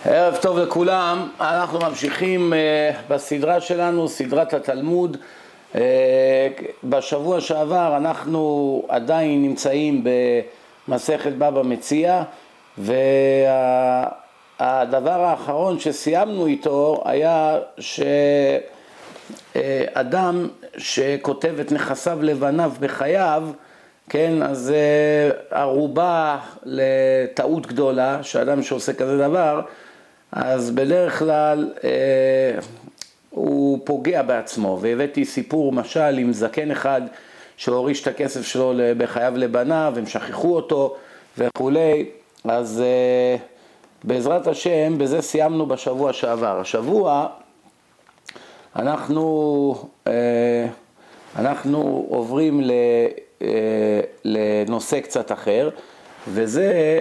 ערב טוב לכולם, אנחנו ממשיכים בסדרה שלנו, סדרת התלמוד. בשבוע שעבר אנחנו עדיין נמצאים במסכת בבא מציעא, והדבר האחרון שסיימנו איתו היה שאדם שכותב את נכסיו לבניו בחייו, כן, אז ערובה לטעות גדולה, שאדם שעושה כזה דבר, אז בדרך כלל הוא פוגע בעצמו. והבאתי סיפור משל עם זקן אחד שהוריש את הכסף שלו בחייו לבניו, הם שכחו אותו וכולי. אז בעזרת השם, בזה סיימנו בשבוע שעבר. השבוע אנחנו עוברים לנושא קצת אחר, וזה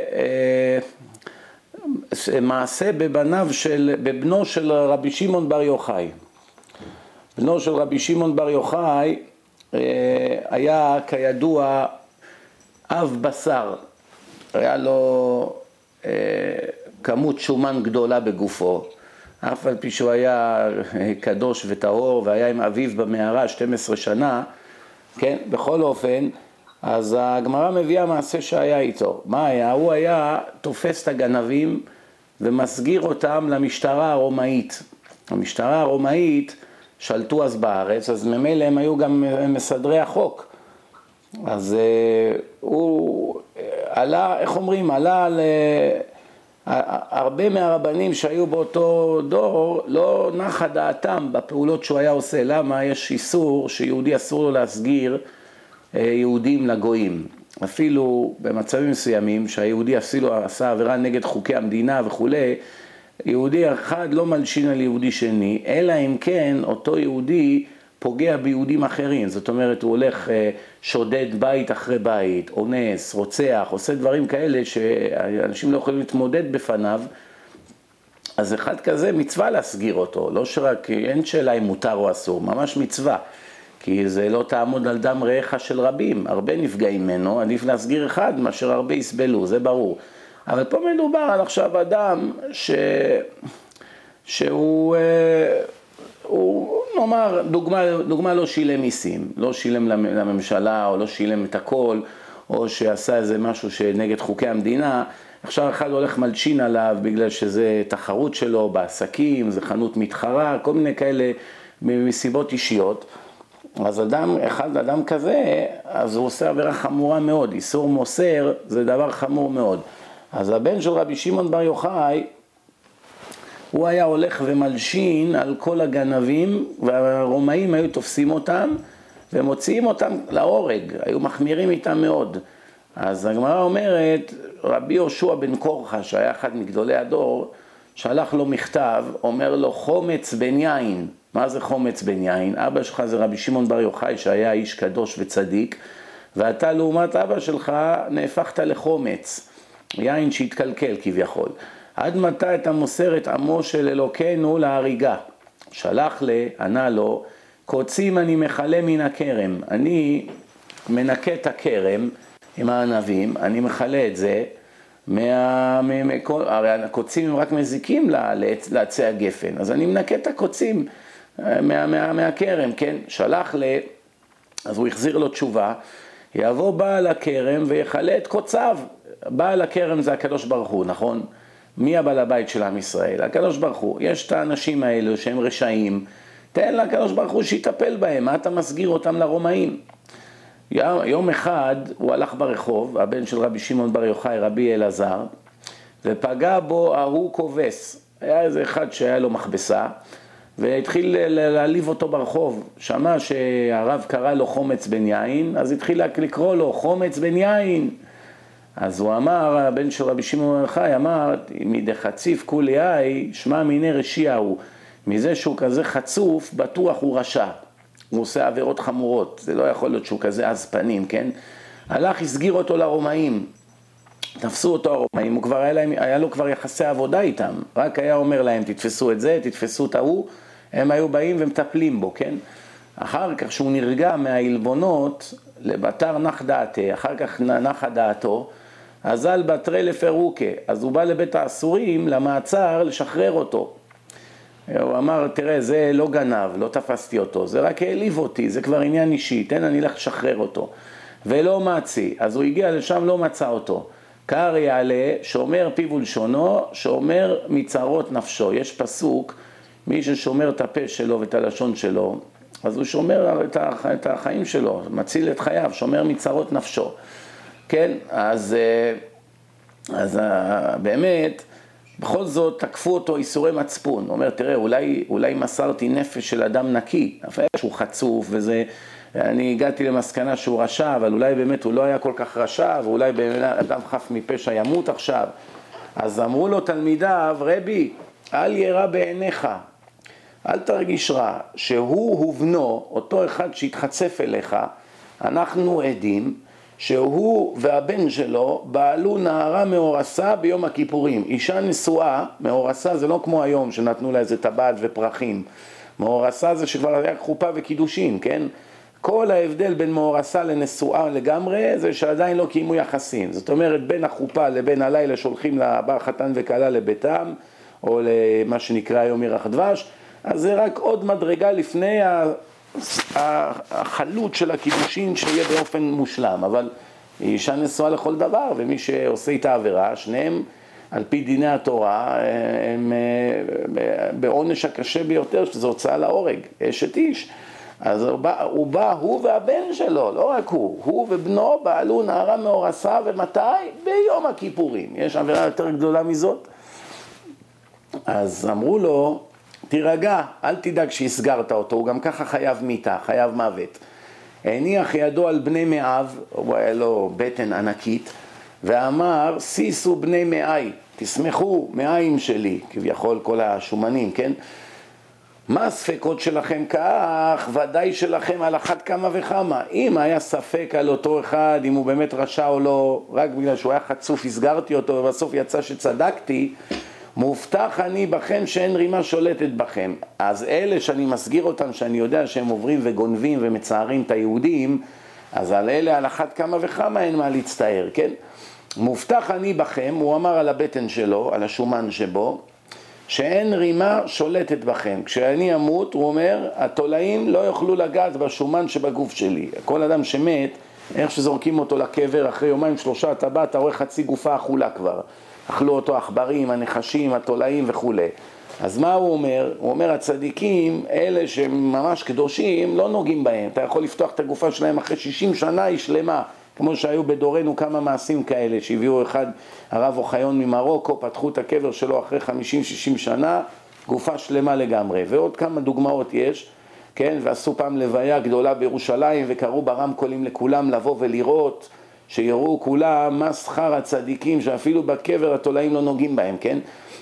מעשה בבנו של רבי שמעון בר יוחאי. בנו של רבי שמעון בר יוחאי היה כידוע אב בשר, היה לו כמות שומן גדולה בגופו, אף על פי שהוא היה קדוש וטהור והיה עם אביו במערה 12 שנה, כן, בכל אופן, אז הגמרא מביאה מעשה שהיה איתו. מה היה? הוא היה תופס את הגנבים ומסגיר אותם למשטרה הרומאית. המשטרה הרומאית שלטו אז בארץ, אז ממילא הם היו גם מסדרי החוק. אז הוא עלה, איך אומרים, עלה הרבה מהרבנים שהיו באותו דור לא נחה דעתם בפעולות שהוא היה עושה. למה? יש איסור שיהודי אסור לו להסגיר יהודים לגויים. אפילו במצבים מסוימים שהיהודי אפילו עשה עבירה נגד חוקי המדינה וכולי, יהודי אחד לא מלשין על יהודי שני, אלא אם כן אותו יהודי פוגע ביהודים אחרים. זאת אומרת, הוא הולך שודד בית אחרי בית, אונס, רוצח, עושה דברים כאלה שאנשים לא יכולים להתמודד בפניו. אז אחד כזה מצווה להסגיר אותו, לא שרק, אין שאלה אם מותר או אסור, ממש מצווה. כי זה לא תעמוד על דם רעך של רבים, הרבה נפגעים ממנו, עדיף להסגיר אחד מאשר הרבה יסבלו, זה ברור. אבל פה מדובר על עכשיו אדם שהוא נאמר, דוגמה לא שילם מיסים, לא שילם לממשלה או לא שילם את הכל, או שעשה איזה משהו שנגד חוקי המדינה. עכשיו אחד הולך מלשין עליו בגלל שזה תחרות שלו בעסקים, זה חנות מתחרה, כל מיני כאלה מסיבות אישיות. אז אדם כזה, אז הוא עושה עבירה חמורה מאוד. איסור מוסר זה דבר חמור מאוד. אז הבן של רבי שמעון בר יוחאי, הוא היה הולך ומלשין על כל הגנבים, והרומאים היו תופסים אותם ומוציאים אותם להורג, היו מחמירים איתם מאוד. אז הגמרא אומרת, רבי יהושע בן קורחה, שהיה אחד מגדולי הדור, שלח לו מכתב, אומר לו חומץ בן יין. מה זה חומץ בן יין? אבא שלך זה רבי שמעון בר יוחאי שהיה איש קדוש וצדיק, ואתה לעומת אבא שלך נהפכת לחומץ, יין שהתקלקל כביכול. עד מתי אתה מוסר את עמו של אלוקינו להריגה? שלח ענה לו, קוצים אני מחלה מן הכרם, אני מנקה את הכרם עם הענבים, אני מחלה את זה, הרי הקוצים הם רק מזיקים לעצי הגפן, אז אני מנקה את הקוצים מהכרם, כן? שלח אז הוא החזיר לו תשובה, יבוא בעל הכרם ויחלה את קוציו. בעל הכרם זה הקדוש ברוך הוא, נכון? מי הבעל הבית של עם ישראל? הקדוש ברוך הוא. יש את האנשים האלו שהם רשעים, תן לקדוש ברוך הוא שיטפל בהם, מה אתה מסגיר אותם לרומאים? יום אחד הוא הלך ברחוב, הבן של רבי שמעון בר יוחאי, רבי אלעזר, ופגע בו ההוא כובס. היה איזה אחד שהיה לו מכבסה, והתחיל להעליב אותו ברחוב. שמע שהרב קרא לו חומץ בן יין, אז התחיל לקרוא לו חומץ בן יין. אז הוא אמר, הבן של רבי שמעון בר יוחאי אמר, מדחציף כולי אי, שמע מיני רשיע הוא. מזה שהוא כזה חצוף, בטוח הוא רשע. הוא עושה עבירות חמורות, זה לא יכול להיות שהוא כזה עז פנים, כן? הלך, הסגיר אותו לרומאים, תפסו אותו הרומאים, הוא כבר היה לו כבר יחסי עבודה איתם, רק היה אומר להם, תתפסו את זה, תתפסו את ההוא, הם היו באים ומטפלים בו, כן? אחר כך שהוא נרגע מהעלבונות, לבטר נח דעתה, אחר כך נחה דעתו, אזל בתרי לפירוקה, אז הוא בא לבית האסורים למעצר לשחרר אותו. הוא אמר, תראה, זה לא גנב, לא תפסתי אותו, זה רק העליב אותי, זה כבר עניין אישי, תן אני לך לשחרר אותו. ולא מצי, אז הוא הגיע לשם, לא מצא אותו. קר יעלה, שומר פיו ולשונו, שומר מצרות נפשו. יש פסוק, מי ששומר את הפה שלו ואת הלשון שלו, אז הוא שומר את החיים שלו, מציל את חייו, שומר מצרות נפשו. כן, אז באמת, בכל זאת תקפו אותו איסורי מצפון. הוא אומר, תראה, אולי מסרתי נפש של אדם נקי, אפילו שהוא חצוף וזה, אני הגעתי למסקנה שהוא רשע, אבל אולי באמת הוא לא היה כל כך רשע, ואולי באמת אדם חף מפשע ימות עכשיו. אז אמרו לו תלמידיו, רבי, אל ירא בעיניך, אל תרגיש רע, שהוא ובנו, אותו אחד שהתחצף אליך, אנחנו עדים, שהוא והבן שלו בעלו נערה מאורסה ביום הכיפורים. אישה נשואה, מאורסה זה לא כמו היום שנתנו לה איזה טבעת ופרחים. מאורסה זה שכבר היה חופה וקידושין, כן? כל ההבדל בין מאורסה לנשואה לגמרי זה שעדיין לא קיימו יחסים. זאת אומרת, בין החופה לבין הלילה שולחים לבר חתן וכלה לביתם, או למה שנקרא היום ירח דבש, אז זה רק עוד מדרגה לפני החלות של הקידושין שיהיה באופן מושלם. אבל אישה נשואה לכל דבר, ומי שעושה איתה עבירה, שניהם על פי דיני התורה, הם בעונש הקשה ביותר, שזה הוצאה להורג, אשת איש. אז הוא והבן שלו, לא רק הוא ובנו בעלו נערה מאורסה, ומתי? ביום הכיפורים. יש עבירה יותר גדולה מזאת. אז אמרו לו, תירגע, אל תדאג שהסגרת אותו, הוא גם ככה חייב מיתה, חייב מוות. הניח ידו על בני מאב, הוא היה לו בטן ענקית, ואמר, סיסו בני מאי, תשמחו מאיים שלי, כביכול כל השומנים, כן? מה הספקות שלכם כך? ודאי שלכם על אחת כמה וכמה. אם היה ספק על אותו אחד, אם הוא באמת רשע או לא, רק בגלל שהוא היה חצוף, הסגרתי אותו, ובסוף יצא שצדקתי, מובטח אני בכם שאין רימה שולטת בכם. אז אלה שאני מסגיר אותם, שאני יודע שהם עוברים וגונבים ומצערים את היהודים, אז על אלה על אחת כמה וכמה אין מה להצטער, כן? מובטח אני בכם, הוא אמר על הבטן שלו, על השומן שבו, שאין רימה שולטת בכם. כשאני אמות, הוא אומר, התולעים לא יוכלו לגעת בשומן שבגוף שלי. כל אדם שמת, איך שזורקים אותו לקבר, אחרי יומיים שלושה אתה בא, אתה רואה חצי גופה אכולה כבר. אכלו אותו עכברים, הנחשים, התולעים וכו'. אז מה הוא אומר? הוא אומר, הצדיקים, אלה שממש קדושים, לא נוגעים בהם. אתה יכול לפתוח את הגופה שלהם אחרי 60 שנה, היא שלמה. כמו שהיו בדורנו כמה מעשים כאלה, שהביאו אחד, הרב אוחיון ממרוקו, פתחו את הקבר שלו אחרי 50-60 שנה, גופה שלמה לגמרי. ועוד כמה דוגמאות יש, כן? ועשו פעם לוויה גדולה בירושלים, וקראו ברמקולים לכולם לבוא ולראות, שיראו כולם מה שכר הצדיקים, שאפילו בקבר התולעים לא נוגעים בהם, כן?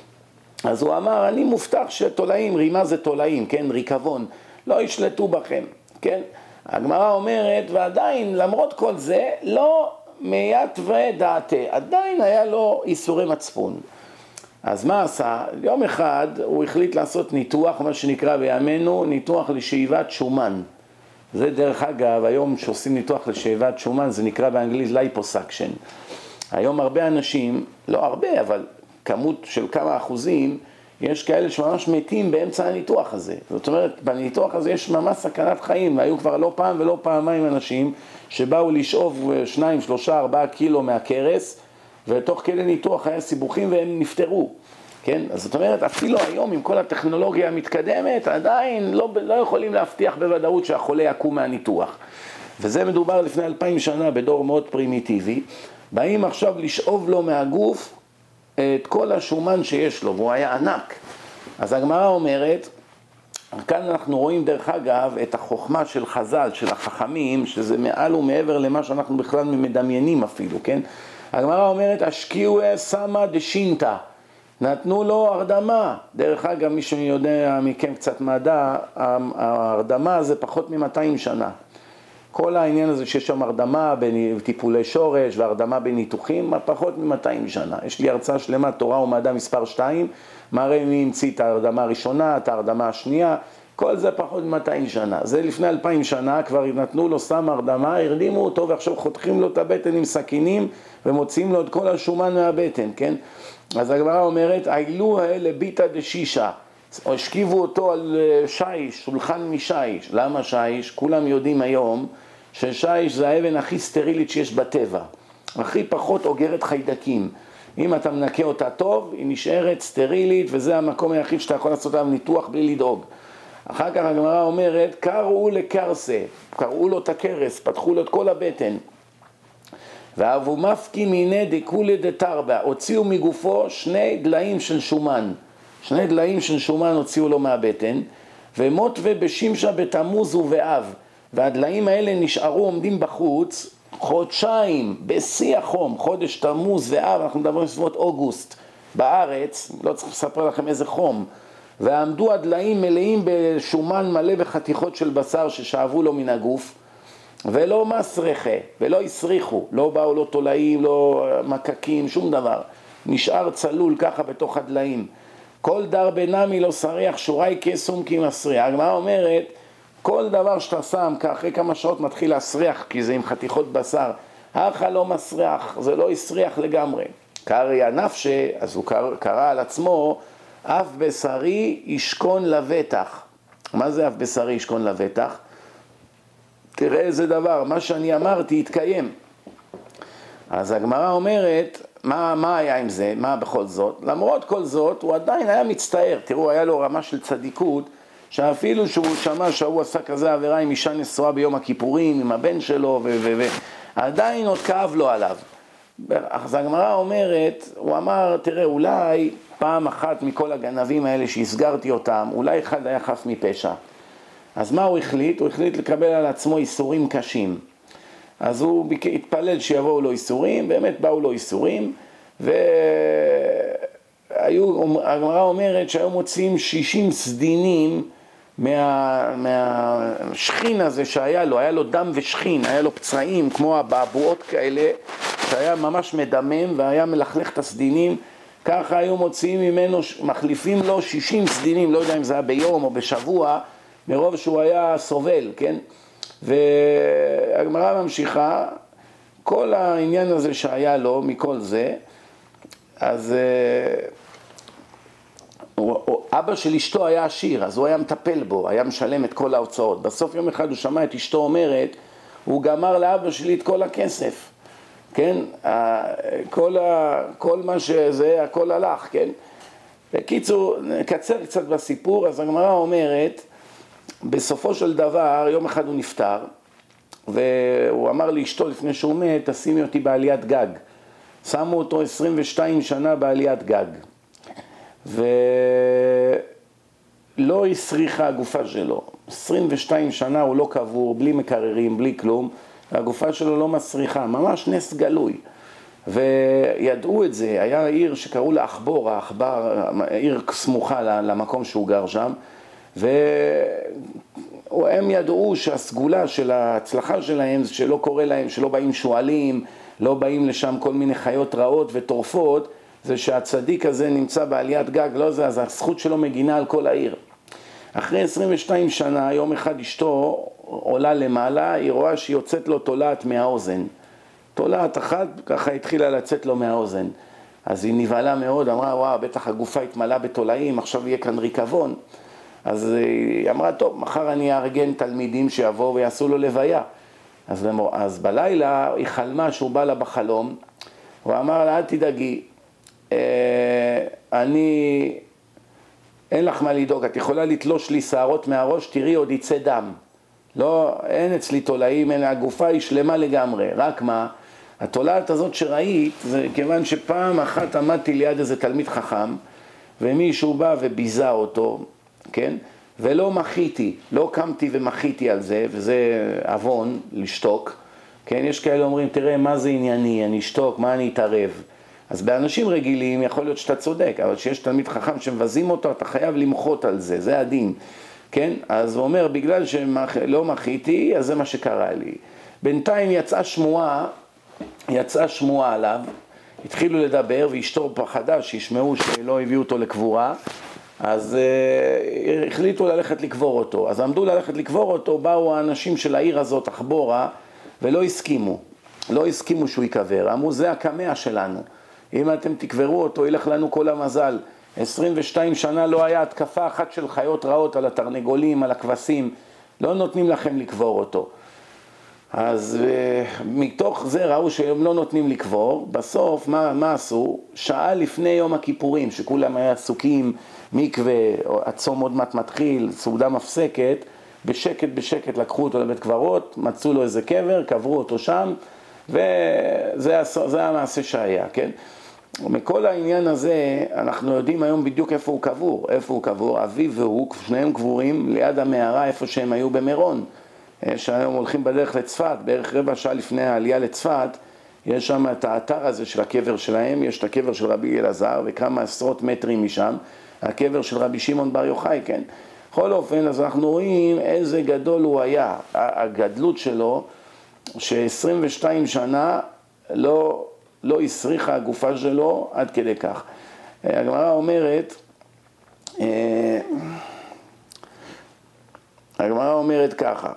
אז הוא אמר, אני מובטח שתולעים, רימה זה תולעים, כן? ריקבון, לא ישלטו בכם, כן? הגמרא אומרת, ועדיין, למרות כל זה, לא מיית ודעתה, עדיין היה לו איסורי מצפון. אז מה עשה? יום אחד הוא החליט לעשות ניתוח, מה שנקרא בימינו, ניתוח לשאיבת שומן. זה דרך אגב, היום שעושים ניתוח לשאיבת שומן, זה נקרא באנגלית ליפוסקשן. היום הרבה אנשים, לא הרבה, אבל כמות של כמה אחוזים, יש כאלה שממש מתים באמצע הניתוח הזה. זאת אומרת, בניתוח הזה יש ממש סכנת חיים, והיו כבר לא פעם ולא פעמיים אנשים שבאו לשאוב 2, 3, 4 קילו מהקרס, ותוך כדי ניתוח היה סיבוכים והם נפטרו. כן? אז זאת אומרת, אפילו היום עם כל הטכנולוגיה המתקדמת, עדיין לא יכולים להבטיח בוודאות שהחולה יקום מהניתוח. וזה מדובר לפני 2000 שנה בדור מאוד פרימיטיבי. באים עכשיו לשאוב לו מהגוף את כל השומן שיש לו, והוא היה ענק. אז הגמרא אומרת, כאן אנחנו רואים דרך אגב את החוכמה של חז"ל, של החכמים, שזה מעל ומעבר למה שאנחנו בכלל מדמיינים אפילו, כן? הגמרא אומרת, השקיעו סמא דשינתא, נתנו לו הרדמה. דרך אגב, מי שיודע מכם קצת מדע, ההרדמה זה פחות מ-200 שנה. כל העניין הזה שיש שם הרדמה בטיפולי שורש והרדמה בניתוחים, פחות מ-200 שנה. יש לי הרצאה שלמה, תורה ומדע מספר 2, מראה מי המציא את ההרדמה הראשונה, את ההרדמה השנייה, כל זה פחות מ-200 שנה. זה לפני 2000 שנה, כבר נתנו לו סם הרדמה, הרדימו אותו ועכשיו חותכים לו את הבטן עם סכינים ומוציאים לו את כל השומן מהבטן, כן? אז הגמרא אומרת, אילו האלה ביטה דשישה, או השכיבו אותו על שיש, שולחן משיש. למה שיש? כולם יודעים היום ששיש זה האבן הכי סטרילית שיש בטבע, הכי פחות אוגרת חיידקים. אם אתה מנקה אותה טוב, היא נשארת סטרילית, וזה המקום היחיד שאתה יכול לעשות עליו ניתוח בלי לדאוג. אחר כך הגמרא אומרת, קראו לקרסה, קראו לו את הקרס, פתחו לו את כל הבטן. ואבו מפקי מיני דקולי דתרבה, הוציאו מגופו 2 דליים של שומן. 2 דליים של שומן הוציאו לו מהבטן, ומות ובשימשה בתמוז ובאב. והדליים האלה נשארו עומדים בחוץ חודשיים, בשיא החום, חודש תמוז ואב, אנחנו מדברים בסביבות אוגוסט, בארץ, לא צריך לספר לכם איזה חום. ועמדו הדליים מלאים בשומן מלא בחתיכות של בשר ששאבו לו מן הגוף, ולא מסרחה, ולא הסריחו, לא באו לו תולעים, לא מקקים, שום דבר. נשאר צלול ככה בתוך הדליים. כל דר בנמי לא סריח, שורי כסום כי מסריח. הגמרא אומרת, כל דבר שאתה שם, אחרי כמה שעות מתחיל להסריח, כי זה עם חתיכות בשר. האכל לא מסריח, זה לא הסריח לגמרי. קרעי הנפשה, אז הוא קרא על עצמו, אף בשרי ישכון לבטח. מה זה אף בשרי ישכון לבטח? תראה איזה דבר, מה שאני אמרתי יתקיים. אז הגמרא אומרת, מה היה עם זה? מה בכל זאת? למרות כל זאת, הוא עדיין היה מצטער. תראו, היה לו רמה של צדיקות, שאפילו שהוא שמע שהוא עשה כזה עבירה עם אישה נשואה ביום הכיפורים, עם הבן שלו, עדיין עוד כאב לו עליו. אז הגמרא אומרת, הוא אמר, תראה, אולי פעם אחת מכל הגנבים האלה שהסגרתי אותם, אולי אחד היה חף מפשע. אז מה הוא החליט? הוא החליט לקבל על עצמו איסורים קשים. אז הוא התפלל שיבואו לו איסורים, באמת באו לו איסורים, והגמרא אומרת שהיו מוציאים 60 סדינים מהשכין הזה שהיה לו, היה לו דם ושכין, היה לו פצעים כמו הבעבועות כאלה, שהיה ממש מדמם והיה מלכלך את הסדינים, ככה היו מוציאים ממנו, מחליפים לו 60 סדינים, לא יודע אם זה היה ביום או בשבוע, מרוב שהוא היה סובל, כן? והגמרא ממשיכה, כל העניין הזה שהיה לו מכל זה, אז אבא של אשתו היה עשיר, אז הוא היה מטפל בו, היה משלם את כל ההוצאות. בסוף יום אחד הוא שמע את אשתו אומרת, הוא גמר לאבא שלי את כל הכסף, כן? כל מה שזה, הכל הלך, כן? בקיצור, נקצר קצת בסיפור, אז הגמרא אומרת, בסופו של דבר, יום אחד הוא נפטר, והוא אמר לאשתו לפני שהוא מת, תשימי אותי בעליית גג. שמו אותו 22 שנה בעליית גג. ולא הסריחה הגופה שלו. 22 שנה הוא לא קבור, בלי מקררים, בלי כלום. הגופה שלו לא מסריחה, ממש נס גלוי. וידעו את זה, היה עיר שקראו לה אחבור, עיר סמוכה למקום שהוא גר שם. והם ידעו שהסגולה של ההצלחה שלהם זה שלא קורה להם, שלא באים שואלים, לא באים לשם כל מיני חיות רעות וטורפות, זה שהצדיק הזה נמצא בעליית גג, לא זה, אז הזכות שלו מגינה על כל העיר. אחרי 22 שנה, יום אחד אשתו עולה למעלה, היא רואה שהיא יוצאת לו תולעת מהאוזן. תולעת אחת, ככה התחילה לצאת לו מהאוזן. אז היא נבהלה מאוד, אמרה, וואו, בטח הגופה התמלאה בתולעים, עכשיו יהיה כאן ריקבון. אז היא אמרה, טוב, מחר אני אארגן תלמידים שיבואו ויעשו לו לוויה. אז בלילה היא חלמה שהוא בא לה בחלום, הוא אמר לה, אל תדאגי, אין לך מה לדאוג, את יכולה לתלוש לי שערות מהראש, תראי עוד יצא דם. לא, אין אצלי תולעים, הגופה היא שלמה לגמרי, רק מה, התולעת הזאת שראית, זה כיוון שפעם אחת עמדתי ליד איזה תלמיד חכם, ומישהו בא וביזה אותו, כן? ולא מחיתי, לא קמתי ומחיתי על זה, וזה אבון לשתוק, כן? יש כאלה אומרים, תראה מה זה ענייני, אני אשתוק, מה אני אתערב? אז באנשים רגילים יכול להיות שאתה צודק, אבל שיש תלמיד חכם שמבזים אותו, אתה חייב למחות על זה, זה הדין, כן? אז הוא אומר, בגלל שלא מחיתי, אז זה מה שקרה לי. בינתיים יצאה שמועה עליו, התחילו לדבר, ואשתו פחדה שישמעו שלא הביאו אותו לקבורה, אז החליטו ללכת לקבור אותו. אז עמדו ללכת לקבור אותו, באו האנשים של העיר הזאת, אחבורה, ולא הסכימו. לא הסכימו שהוא יקבר. אמרו, זה הקמע שלנו. אם אתם תקברו אותו, ילך לנו כל המזל. 22 שנה לא היה התקפה אחת של חיות רעות על התרנגולים, על הכבשים. לא נותנים לכם לקבור אותו. אז מתוך זה ראו שהם לא נותנים לקבור. בסוף, מה עשו? שעה לפני יום הכיפורים, שכולם היו עסוקים, מקווה, הצום עוד מעט מתחיל, סעודה מפסקת, בשקט לקחו אותו לבית קברות, מצאו לו איזה קבר, קברו אותו שם, וזה המעשה שהיה, כן? ומכל העניין הזה, אנחנו יודעים היום בדיוק איפה הוא קבור. איפה הוא קבור? אביו והוא, שניהם קבורים ליד המערה, איפה שהם היו במירון. שהיום הולכים בדרך לצפת, בערך רבע שעה לפני העלייה לצפת, יש שם את האתר הזה של הקבר שלהם, יש את הקבר של רבי אלעזר, וכמה עשרות מטרים משם, הקבר של רבי שמעון בר יוחאי, כן? בכל אופן, אז אנחנו רואים איזה גדול הוא היה, הגדלות שלו, ש22 שנה לא הסריחה הגופה שלו עד כדי כך. הגמרא אומרת ככה,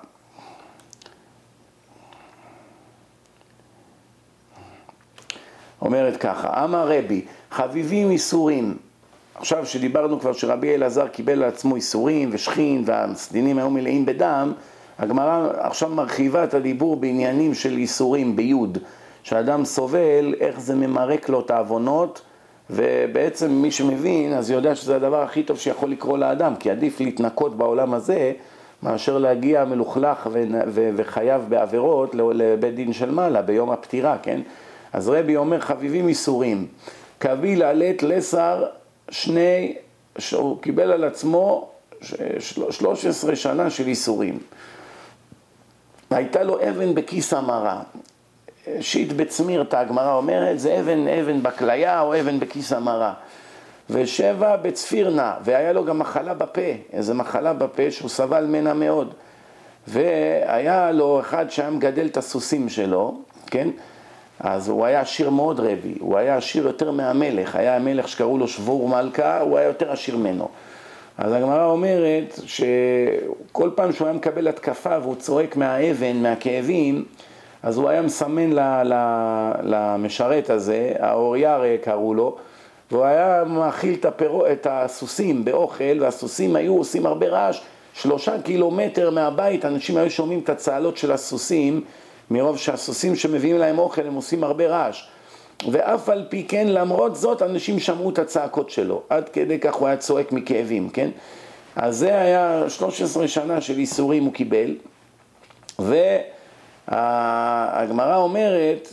אמר רבי, חביבים איסורים. עכשיו שדיברנו כבר שרבי אלעזר קיבל על עצמו איסורים ושכין והסדינים היו מלאים בדם, הגמרא עכשיו מרחיבה את הדיבור בעניינים של איסורים ביוד, שאדם סובל איך זה ממרק לו את העוונות, ובעצם מי שמבין אז יודע שזה הדבר הכי טוב שיכול לקרוא לאדם, כי עדיף להתנקות בעולם הזה מאשר להגיע מלוכלך וחייב בעבירות לבית דין של מעלה ביום הפטירה, כן? אז רבי אומר חביבים איסורים, קביל עלת לסר הוא קיבל על עצמו 13 שנה של איסורים. הייתה לו אבן בכיס המרה, שיט בצמירתא, הגמרא אומרת, זה אבן בכליה או אבן בכיס המרה. 7 בצפירנה, והיה לו גם מחלה בפה, איזו מחלה בפה שהוא סבל ממנה מאוד. והיה לו אחד שהיה מגדל את הסוסים שלו, כן? אז הוא היה עשיר מאוד רבי, הוא היה עשיר יותר מהמלך, היה המלך שקראו לו שבור מלכה, הוא היה יותר עשיר ממנו. אז הגמרא אומרת שכל פעם שהוא היה מקבל התקפה והוא צועק מהאבן, מהכאבים, אז הוא היה מסמן למשרת הזה, האוריירה קראו לו, והוא היה מאכיל את הסוסים באוכל, והסוסים היו עושים הרבה רעש, 3 קילומטר מהבית, אנשים היו שומעים את הצהלות של הסוסים, מרוב שהסוסים שמביאים להם אוכל הם עושים הרבה רעש. ואף על פי כן, למרות זאת, אנשים שמעו את הצעקות שלו. עד כדי כך הוא היה צועק מכאבים, כן? אז זה היה 13 שנה של איסורים הוא קיבל. והגמרא אומרת,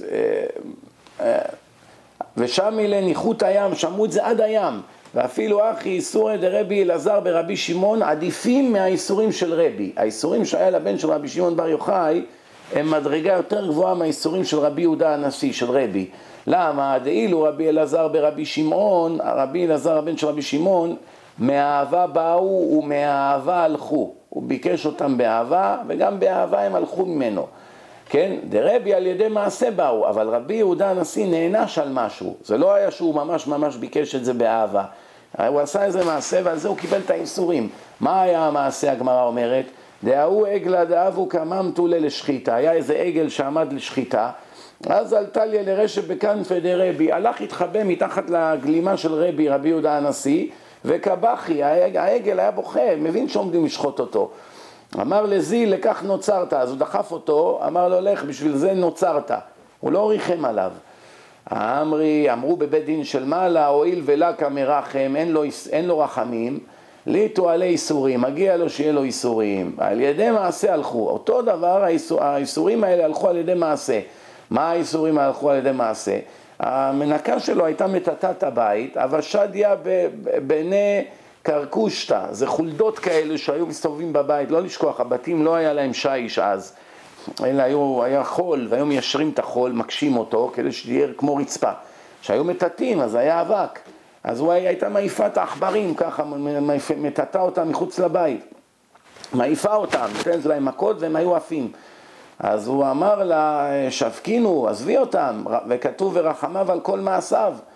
ושם לניחות הים, שמעו את זה עד הים. ואפילו אחי איסורי דרבי אלעזר ברבי שמעון עדיפים מהאיסורים של רבי. האיסורים שהיה לבן של רבי שמעון בר יוחאי, הם מדרגה יותר גבוהה מהאיסורים של רבי יהודה הנשיא, של רבי. למה? דאילו רבי אלעזר ברבי שמעון, רבי אלעזר הבן של רבי שמעון, מהאהבה באו ומהאהבה הלכו. הוא ביקש אותם באהבה, וגם באהבה הם הלכו ממנו. כן? דרבי על ידי מעשה באו, אבל רבי יהודה הנשיא נענש על משהו. זה לא היה שהוא ממש ביקש את זה באהבה. הוא עשה איזה מעשה ועל זה הוא קיבל את האיסורים. מה היה המעשה, הגמרא אומרת? דאהו עגלה דאבו כממתו לשחיטה, היה איזה עגל שעמד לשחיטה, אז עלתה לי לרשת בכנפי דרבי, הלך התחבא מתחת לגלימה של רבי יהודה הנשיא, וקבחי, העגל היה בוכה, מבין שעומדים לשחוט אותו. אמר לזיל, לכך נוצרת, אז הוא דחף אותו, אמר לו, לך, בשביל זה נוצרת, הוא לא ריחם עליו. אמרו בבית דין של מעלה, הואיל ולקה מרחם, אין לו רחמים, ליטו עלי איסורים, מגיע לו שיהיה לו איסורים, על ידי מעשה הלכו, אותו דבר האיסורים האלה הלכו על ידי מעשה. מה האיסורים הלכו על ידי מעשה? המנקה שלו הייתה מטאטאת הבית, אבל שדיה בני קרקושטה, זה חולדות כאלה שהיו מסתובבים בבית, לא לשכוח, הבתים לא היה להם שיש אז, אלא היה חול, והיו מיישרים את החול, מקשים אותו, כדי שתהיה כמו רצפה. שהיו מטאטים, אז היה אבק. אז הוא הייתה מעיפה את העכברים, ככה, מטאטה אותם מחוץ לבית. מעיפה אותם, נותנת להם מכות והם היו עפים. אז הוא אמר לה, שבקינו, עזבי אותם, וכתוב ורחמיו על כל מעשיו.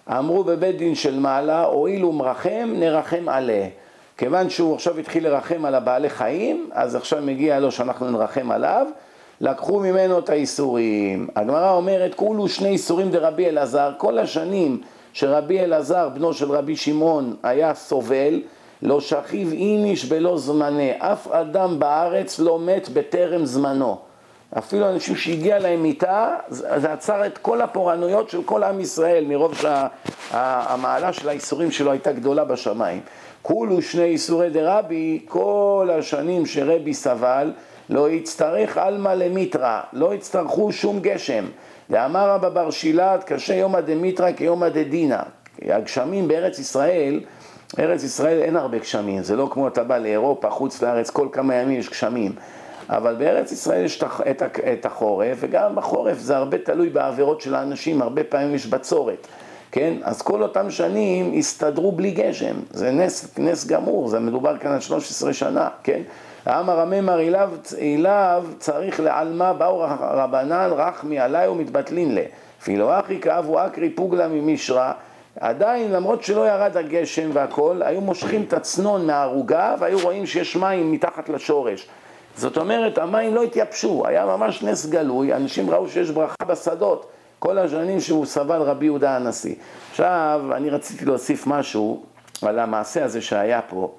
אמרו בבית דין של מעלה, הואילו מרחם, נרחם עליה. כיוון שהוא עכשיו התחיל לרחם על הבעלי חיים, אז עכשיו מגיע לו שאנחנו נרחם עליו, לקחו ממנו את האיסורים. הגמרא אומרת, כולו שני איסורים דרבי אלעזר, כל השנים שרבי אלעזר, בנו של רבי שמעון, היה סובל, לא שכיב איניש בלא זמנה, אף אדם בארץ לא מת בטרם זמנו. אפילו אנשים שהגיע להם מיתה, זה עצר את כל הפורענויות של כל עם ישראל, מרוב שהמעלה של האיסורים שלו הייתה גדולה בשמיים. כולו שני איסורי דרבי, כל השנים שרבי סבל, לא יצטרך אלמה למיטרה, לא יצטרכו שום גשם. ואמר רבא בר שילת, קשה יומא דמיטרה כיומא דדינה. הגשמים בארץ ישראל, ארץ ישראל אין הרבה גשמים, זה לא כמו אתה בא לאירופה, חוץ לארץ, כל כמה ימים יש גשמים. אבל בארץ ישראל יש את החורף, וגם בחורף זה הרבה תלוי בעבירות של האנשים, הרבה פעמים יש בצורת. כן? אז כל אותם שנים הסתדרו בלי גשם, זה נס גמור, זה מדובר כאן על 13 שנה, כן? אמר הממר אליו צריך לעלמה, באו רבנן רחמי עליי ומתבטלין לה. אפילו אחי כאבו אקרי פוגלה ממישרא, עדיין למרות שלא ירד הגשם והכל, היו מושכים את הצנון מהערוגה והיו רואים שיש מים מתחת לשורש. זאת אומרת, המים לא התייבשו, היה ממש נס גלוי, אנשים ראו שיש ברכה בשדות, כל השנים שהוא סבל רבי יהודה הנשיא. עכשיו, אני רציתי להוסיף משהו על המעשה הזה שהיה פה.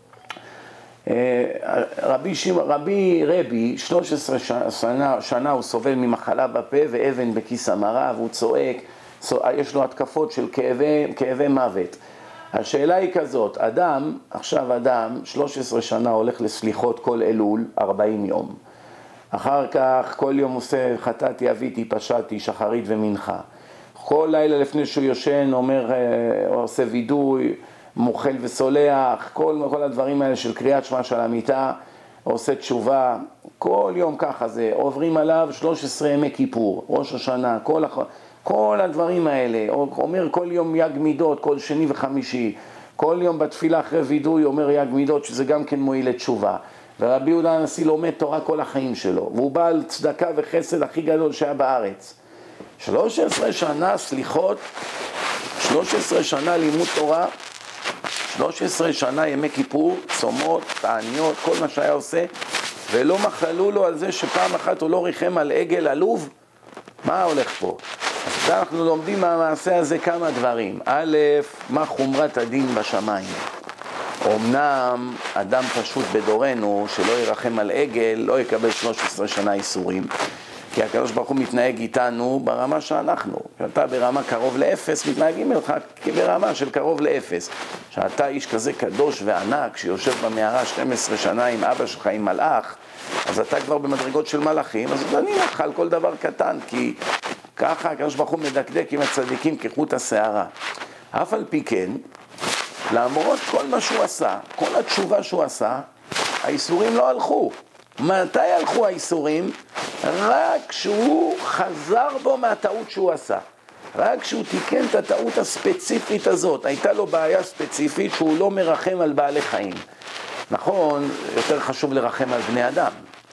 רבי 13 שנה הוא סובל ממחלה בפה ואבן בכיס המרה, והוא צועק, יש לו התקפות של כאבי מוות. השאלה היא כזאת, עכשיו אדם 13 שנה הולך לסליחות כל אלול 40 יום. אחר כך כל יום עושה חטאתי, אביתי, פשעתי, שחרית ומנחה. כל לילה לפני שהוא יושן אומר, עושה וידוי, מוכל וסולח, כל הדברים האלה של קריאת שמע של המיטה, עושה תשובה, כל יום ככה זה, עוברים עליו 13 ימי כיפור, ראש השנה, כל הדברים האלה, אומר כל יום יג מידות, כל שני וחמישי, כל יום בתפילה אחרי וידוי אומר יג מידות, שזה גם כן מועיל לתשובה. ורבי יהודה הנשיא לומד תורה כל החיים שלו, והוא בעל צדקה וחסד הכי גדול שהיה בארץ. 13 שנה סליחות, 13 שנה לימוד תורה, 13 שנה ימי כיפור, צומות, תעניות, כל מה שהיה עושה, ולא מחלו לו על זה שפעם אחת הוא לא ריחם על עגל עלוב. מה הולך פה? אז אנחנו לומדים מהמעשה הזה כמה דברים. א', מה חומרת הדין בשמיים? אמנם אדם פשוט בדורנו שלא ירחם על עגל לא יקבל 13 שנה איסורים, כי הקדוש ברוך הוא מתנהג איתנו ברמה שאנחנו. כשאתה ברמה קרוב לאפס, מתנהגים איתך ברמה של קרוב לאפס. שאתה איש כזה קדוש וענק שיושב במערה 12 שנה עם אבא שלך, עם מלאך, אז אתה כבר במדרגות של מלאכים, אז דנים אותך על כל דבר קטן, כי ככה הקדוש ברוך הוא מדקדק עם הצדיקים כחוט השערה. אף על פי כן, למרות כל מה שהוא עשה, כל התשובה שהוא עשה, האיסורים לא הלכו. מתי הלכו האיסורים? רק כשהוא חזר בו מהטעות שהוא עשה. רק כשהוא תיקן את הטעות הספציפית הזאת. הייתה לו בעיה ספציפית שהוא לא מרחם על בעלי חיים. נכון, יותר חשוב לרחם על בני אדם.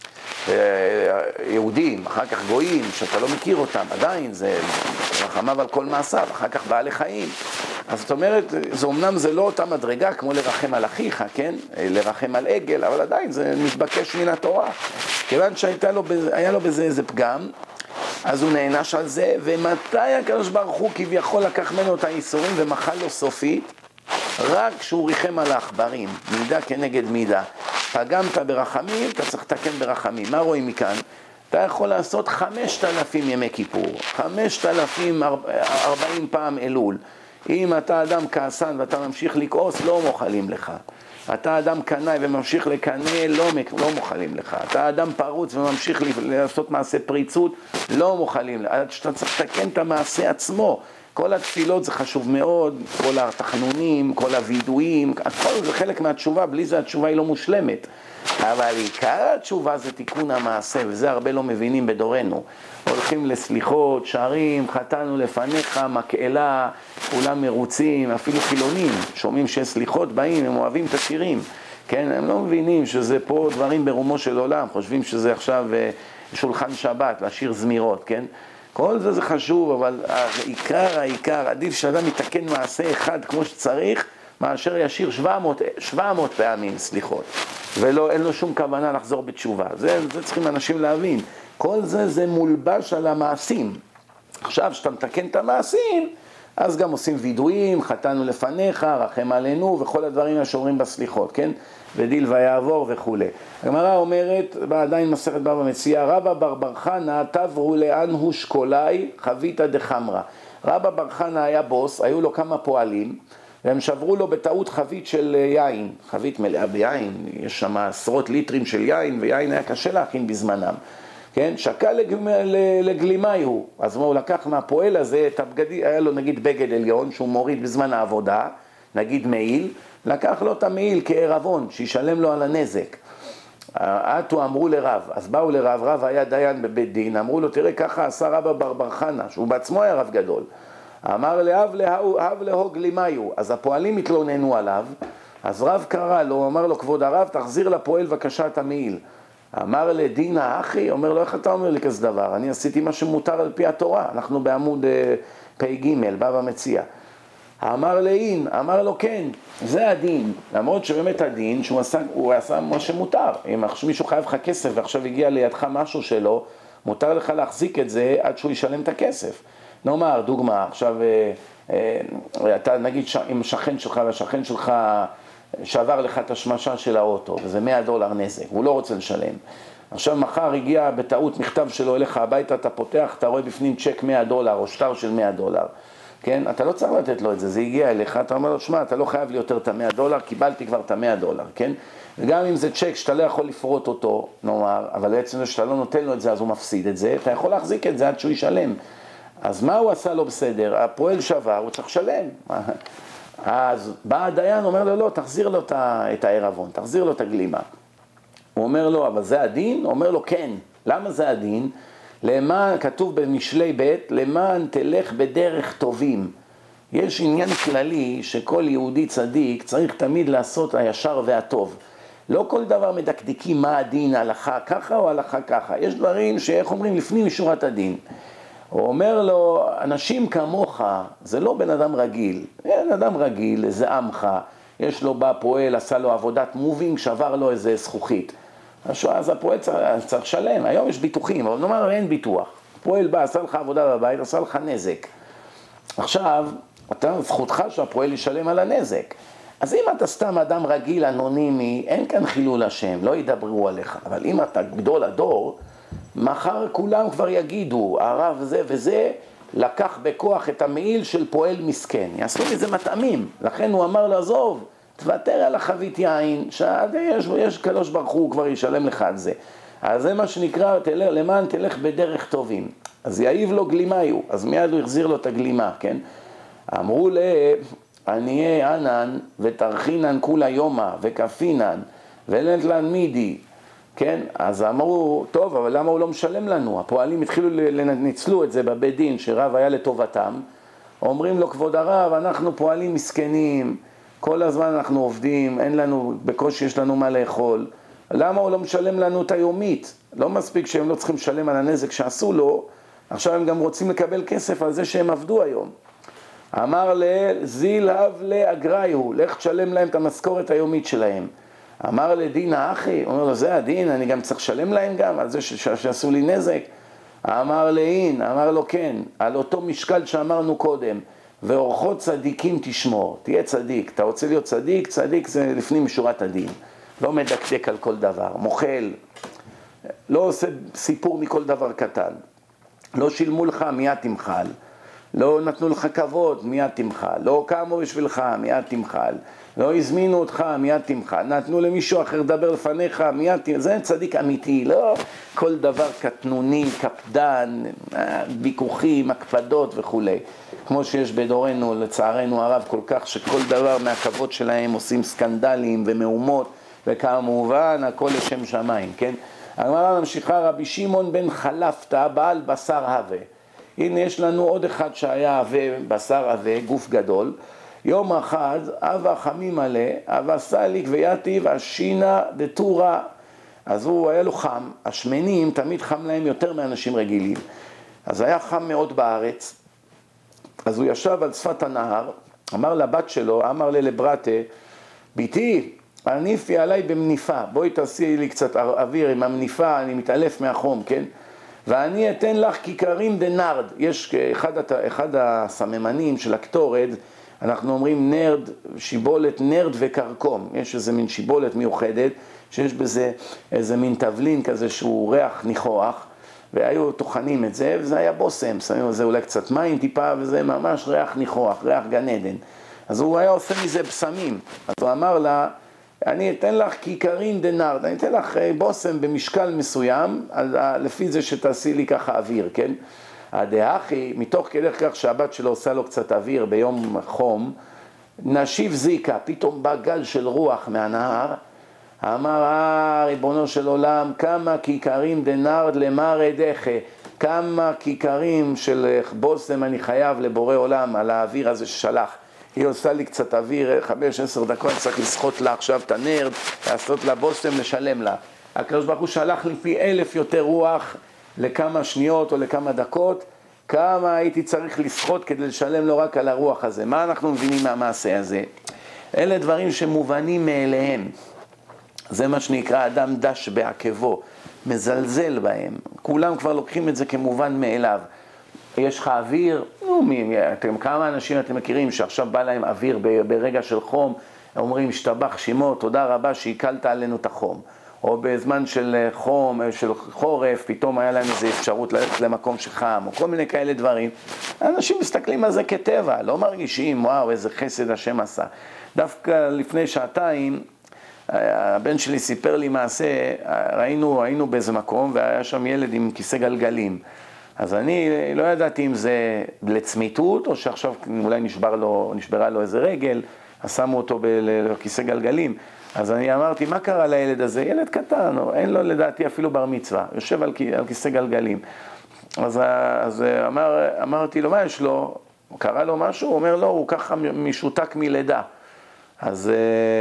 יהודים, אחר כך גויים, שאתה לא מכיר אותם, עדיין זה רחמיו על כל מעשיו, אחר כך בעלי חיים. אז זאת אומרת, אמנם זה לא אותה מדרגה כמו לרחם על אחיך, כן? לרחם על עגל, אבל עדיין זה מתבקש מן התורה. כיוון שהיה לו בזה איזה פגם, אז הוא נענש על זה, ומתי הקדוש ברוך הוא כביכול לקח ממנו את האיסורים ומחל לו סופית? רק כשהוא ריחם על העכברים, מידה כנגד מידה. פגמת ברחמים, אתה צריך לתקן ברחמים. מה רואים מכאן? אתה יכול לעשות 5,000 ימי כיפור, 5,040 פעם אלול. אם אתה אדם כעסן ואתה ממשיך לכעוס, לא מוחלים לך. אתה אדם קנאי וממשיך לקנא, לא מוחלים לך. אתה אדם פרוץ וממשיך לעשות מעשה פריצות, לא מוחלים לך. אתה צריך לתקן את המעשה עצמו. כל התפילות זה חשוב מאוד, כל התחנונים, כל הוידויים, הכל זה חלק מהתשובה, בלי זה התשובה היא לא מושלמת. אבל עיקר התשובה זה תיקון המעשה, וזה הרבה לא מבינים בדורנו. הולכים לסליחות, שרים, חטאנו לפניך, מקהלה, כולם מרוצים, אפילו חילונים, שומעים שסליחות באים, הם אוהבים את השירים. כן, הם לא מבינים שזה פה דברים ברומו של עולם, חושבים שזה עכשיו שולחן שבת, לשיר זמירות, כן? כל זה חשוב, אבל העיקר, עדיף שאדם יתקן מעשה אחד כמו שצריך, מאשר ישיר 700 פעמים סליחות, ואין לו שום כוונה לחזור בתשובה. זה צריכים אנשים להבין. כל זה מולבש על המעשים. עכשיו, שאתה מתקן את המעשים, אז גם עושים וידויים, חטאנו לפניך, רחם עלינו, וכל הדברים שאומרים בסליחות, כן? ודיל ויעבור וכו'. הגמרא אומרת, עדיין מסכת בבא מציעא, רבא בר בר חנא תברו לאן הוא שקולי חביתא דחמרא. רבא בר חנא היה בוס, היו לו כמה פועלים, והם שברו לו בטעות חבית של יין, חבית מלאה ביין, יש שם עשרות ליטרים של יין, ויין היה קשה להכין בזמנם. כן? שקל לגלימי הוא, אז הוא לקח מהפועל הזה את הבגדי, היה לו נגיד בגד עליון שהוא מוריד בזמן העבודה, נגיד מעיל, לקח לו את המעיל כערבון, שישלם לו על הנזק. עטו אמרו לרב, אז באו לרב, רב היה דיין בבית דין, אמרו לו תראה ככה עשה רבא בר בר חנא, שהוא בעצמו היה רב גדול, אמר להב להוא גלימי הוא, אז הפועלים התלוננו עליו, אז רב קרא לו, אמר לו כבוד הרב תחזיר לפועל בבקשה את המעיל. אמר לדינא אחי, אומר לו איך אתה אומר לי כזה דבר, אני עשיתי מה שמותר על פי התורה, אנחנו בעמוד פ"ג, בבא מציעא. אמר לאין, אמר לו כן, זה הדין, למרות שבאמת הדין שהוא עשה מה שמותר, אם מישהו חייב לך כסף ועכשיו הגיע לידך משהו שלו, מותר לך להחזיק את זה עד שהוא ישלם את הכסף. נאמר, דוגמה, עכשיו אתה נגיד עם שכן שלך והשכן שלך שעבר לך את השמשה של האוטו, וזה $100 נזק, הוא לא רוצה לשלם. עכשיו מחר הגיע בטעות מכתב שלו אליך הביתה, אתה פותח, אתה רואה בפנים צ'ק $100 או שטר של $100, כן? אתה לא צריך לתת לו את זה, זה הגיע אליך, אתה אומר לו, שמע, אתה לא חייב לי יותר את $100, קיבלתי כבר את $100, כן? וגם אם זה צ'ק שאתה לא יכול לפרוט אותו, נאמר, אבל בעצם זה שאתה לא נותן לו את זה, אז הוא מפסיד את זה, אתה יכול להחזיק את זה עד שהוא ישלם. אז מה הוא עשה לו בסדר? הפועל שבר, הוא צריך לשלם. אז בא הדיין, אומר לו, לא, תחזיר לו את הערבון, תחזיר לו את הגלימה. הוא אומר לו, אבל זה הדין? הוא אומר לו, כן. למה זה הדין? למען, כתוב במשלי ב', למען תלך בדרך טובים. יש עניין כללי שכל יהודי צדיק צריך תמיד לעשות הישר והטוב. לא כל דבר מדקדקים מה הדין, הלכה ככה או הלכה ככה. יש דברים שאיך אומרים לפנים משורת הדין. הוא אומר לו, אנשים כמוך, זה לא בן אדם רגיל. בן אדם רגיל, זה עמך, יש לו בא פועל, עשה לו עבודת מובינג, שבר לו איזה זכוכית. אז הפועל צריך לשלם, היום יש ביטוחים, אבל נאמר אין ביטוח. הפועל בא, עשה לך עבודה בבית, עשה לך נזק. עכשיו, זכותך שהפועל ישלם על הנזק. אז אם אתה סתם אדם רגיל, אנונימי, אין כאן חילול השם, לא ידברו עליך. אבל אם אתה גדול הדור, מחר כולם כבר יגידו, הרב זה וזה, לקח בכוח את המעיל של פועל מסכן. יעשו מזה מטעמים. לכן הוא אמר לו, עזוב, תוותר על החבית יין, יש קדוש ברוך הוא כבר ישלם לך על זה. אז זה מה שנקרא, למען תלך בדרך טובים. אז יעיב לו גלימיו, אז מיד הוא החזיר לו את הגלימה, כן? אמרו עניי ענן ותרחינן כולה יומה וכפינן ולנטלן מידי, כן? אז אמרו, טוב, אבל למה הוא לא משלם לנו? הפועלים התחילו לניצלו את זה בבית דין, שרב היה לטובתם. אומרים לו, כבוד הרב, אנחנו פועלים מסכנים, כל הזמן אנחנו עובדים, אין לנו, בקושי יש לנו מה לאכול. למה הוא לא משלם לנו את היומית? לא מספיק שהם לא צריכים לשלם על הנזק שעשו לו, עכשיו הם גם רוצים לקבל כסף על זה שהם עבדו היום. אמר זיל הב לאגראיהו, לך תשלם להם את המשכורת היומית שלהם. אמר לדינא אחי, הוא אומר לו, זה הדין, אני גם צריך לשלם להם גם על זה שעשו לי נזק. אמר לאין, אמר לו כן, על אותו משקל שאמרנו קודם, ואורחות צדיקים תשמור, תהיה צדיק, אתה רוצה להיות צדיק, צדיק זה לפנים משורת הדין, לא מדקדק על כל דבר, מוחל, לא עושה סיפור מכל דבר קטן, לא שילמו לך מיד תמחל, לא נתנו לך כבוד מיד תמחל, לא קמו בשבילך מיד תמחל, לא הזמינו אותך מיד תמחל, נתנו למישהו אחר לדבר לפניך מיד תמחל, זה צדיק אמיתי, לא כל דבר קטנוני, קפדן, ויכוחים, הקפדות וכו'. כמו שיש בדורנו, לצערנו הרב כל כך, שכל דבר מהכבוד שלהם עושים סקנדלים ומהומות, וכמובן הכל לשם שמיים, כן? הגמרא ממשיכה, רבי שמעון בן חלפתא בעל בשר הווה. הנה יש לנו עוד אחד שהיה הווה, בשר הווה, גוף גדול. יום אחד אבא חמים מלא, אבא סליק ויתיב השינה דתורה. אז הוא היה לו חם, השמנים תמיד חם להם יותר מאנשים רגילים. אז היה חם מאוד בארץ, אז הוא ישב על שפת הנהר, אמר לבת שלו, אמר לברתה, ביתי, הניפי עליי במניפה, בואי תעשי לי קצת אוויר עם המניפה, אני מתעלף מהחום, כן? ואני אתן לך כיכרים דנרד, יש אחד הסממנים של הקטורת, אנחנו אומרים נרד, שיבולת נרד וקרקום, יש איזה מין שיבולת מיוחדת, שיש בזה איזה מין תבלין כזה שהוא ריח ניחוח, והיו טוחנים את זה, וזה היה בוסם, שמים על זה אולי קצת מים טיפה, וזה ממש ריח ניחוח, ריח גן עדן. אז הוא היה עושה מזה פסמים, אז הוא אמר לה, אני אתן לך כיכרים דנרד, אני אתן לך בוסם במשקל מסוים, לפי זה שתעשי לי ככה אוויר, כן? הדאחי, מתוך כדי כך שהבת שלו עושה לו קצת אוויר ביום חום, נשיב זיקה, פתאום בא גל של רוח מהנהר, אמר, ריבונו של עולם, כמה כיכרים דנרד למרא דחה, כמה כיכרים של בוסם אני חייב לבורא עולם על האוויר הזה ששלח. היא עושה לי קצת אוויר, 5-10 דקות, צריך לסחוט לה עכשיו את הנרד, לעשות לה בוסם, לשלם לה. הקדוש ברוך הוא שלח לי פי 1000 יותר רוח לכמה שניות או לכמה דקות, כמה הייתי צריך לסחוט כדי לשלם לו רק על הרוח הזה. מה אנחנו מבינים מהמעשה הזה? אלה דברים שמובנים מאליהם. זה מה שנקרא אדם דש בעקבו, מזלזל בהם. כולם כבר לוקחים את זה כמובן מאליו. יש לך אוויר, כמה אנשים אתם מכירים שעכשיו בא להם אוויר ברגע של חום, אומרים השתבח שמו, תודה רבה שהקלת עלינו את החום. או בזמן של חום, של חורף, פתאום היה להם איזו אפשרות ללכת למקום שחם, או כל מיני כאלה דברים. אנשים מסתכלים על זה כטבע, לא מרגישים, וואו, איזה חסד השם עשה. דווקא לפני שעתיים, הבן שלי סיפר לי מעשה, היינו באיזה מקום, והיה שם ילד עם כיסא גלגלים. אז אני לא ידעתי אם זה לצמיתות, או שעכשיו אולי נשברה לו איזה רגל, אז שמו אותו בכיסא גלגלים. אז אני אמרתי, מה קרה לילד הזה? ילד קטן, אין לו לדעתי אפילו בר מצווה, יושב על כיסא גלגלים. אז אמרתי לו, מה יש לו? קרה לו משהו? הוא אומר, לא, הוא ככה משותק מלידה. אז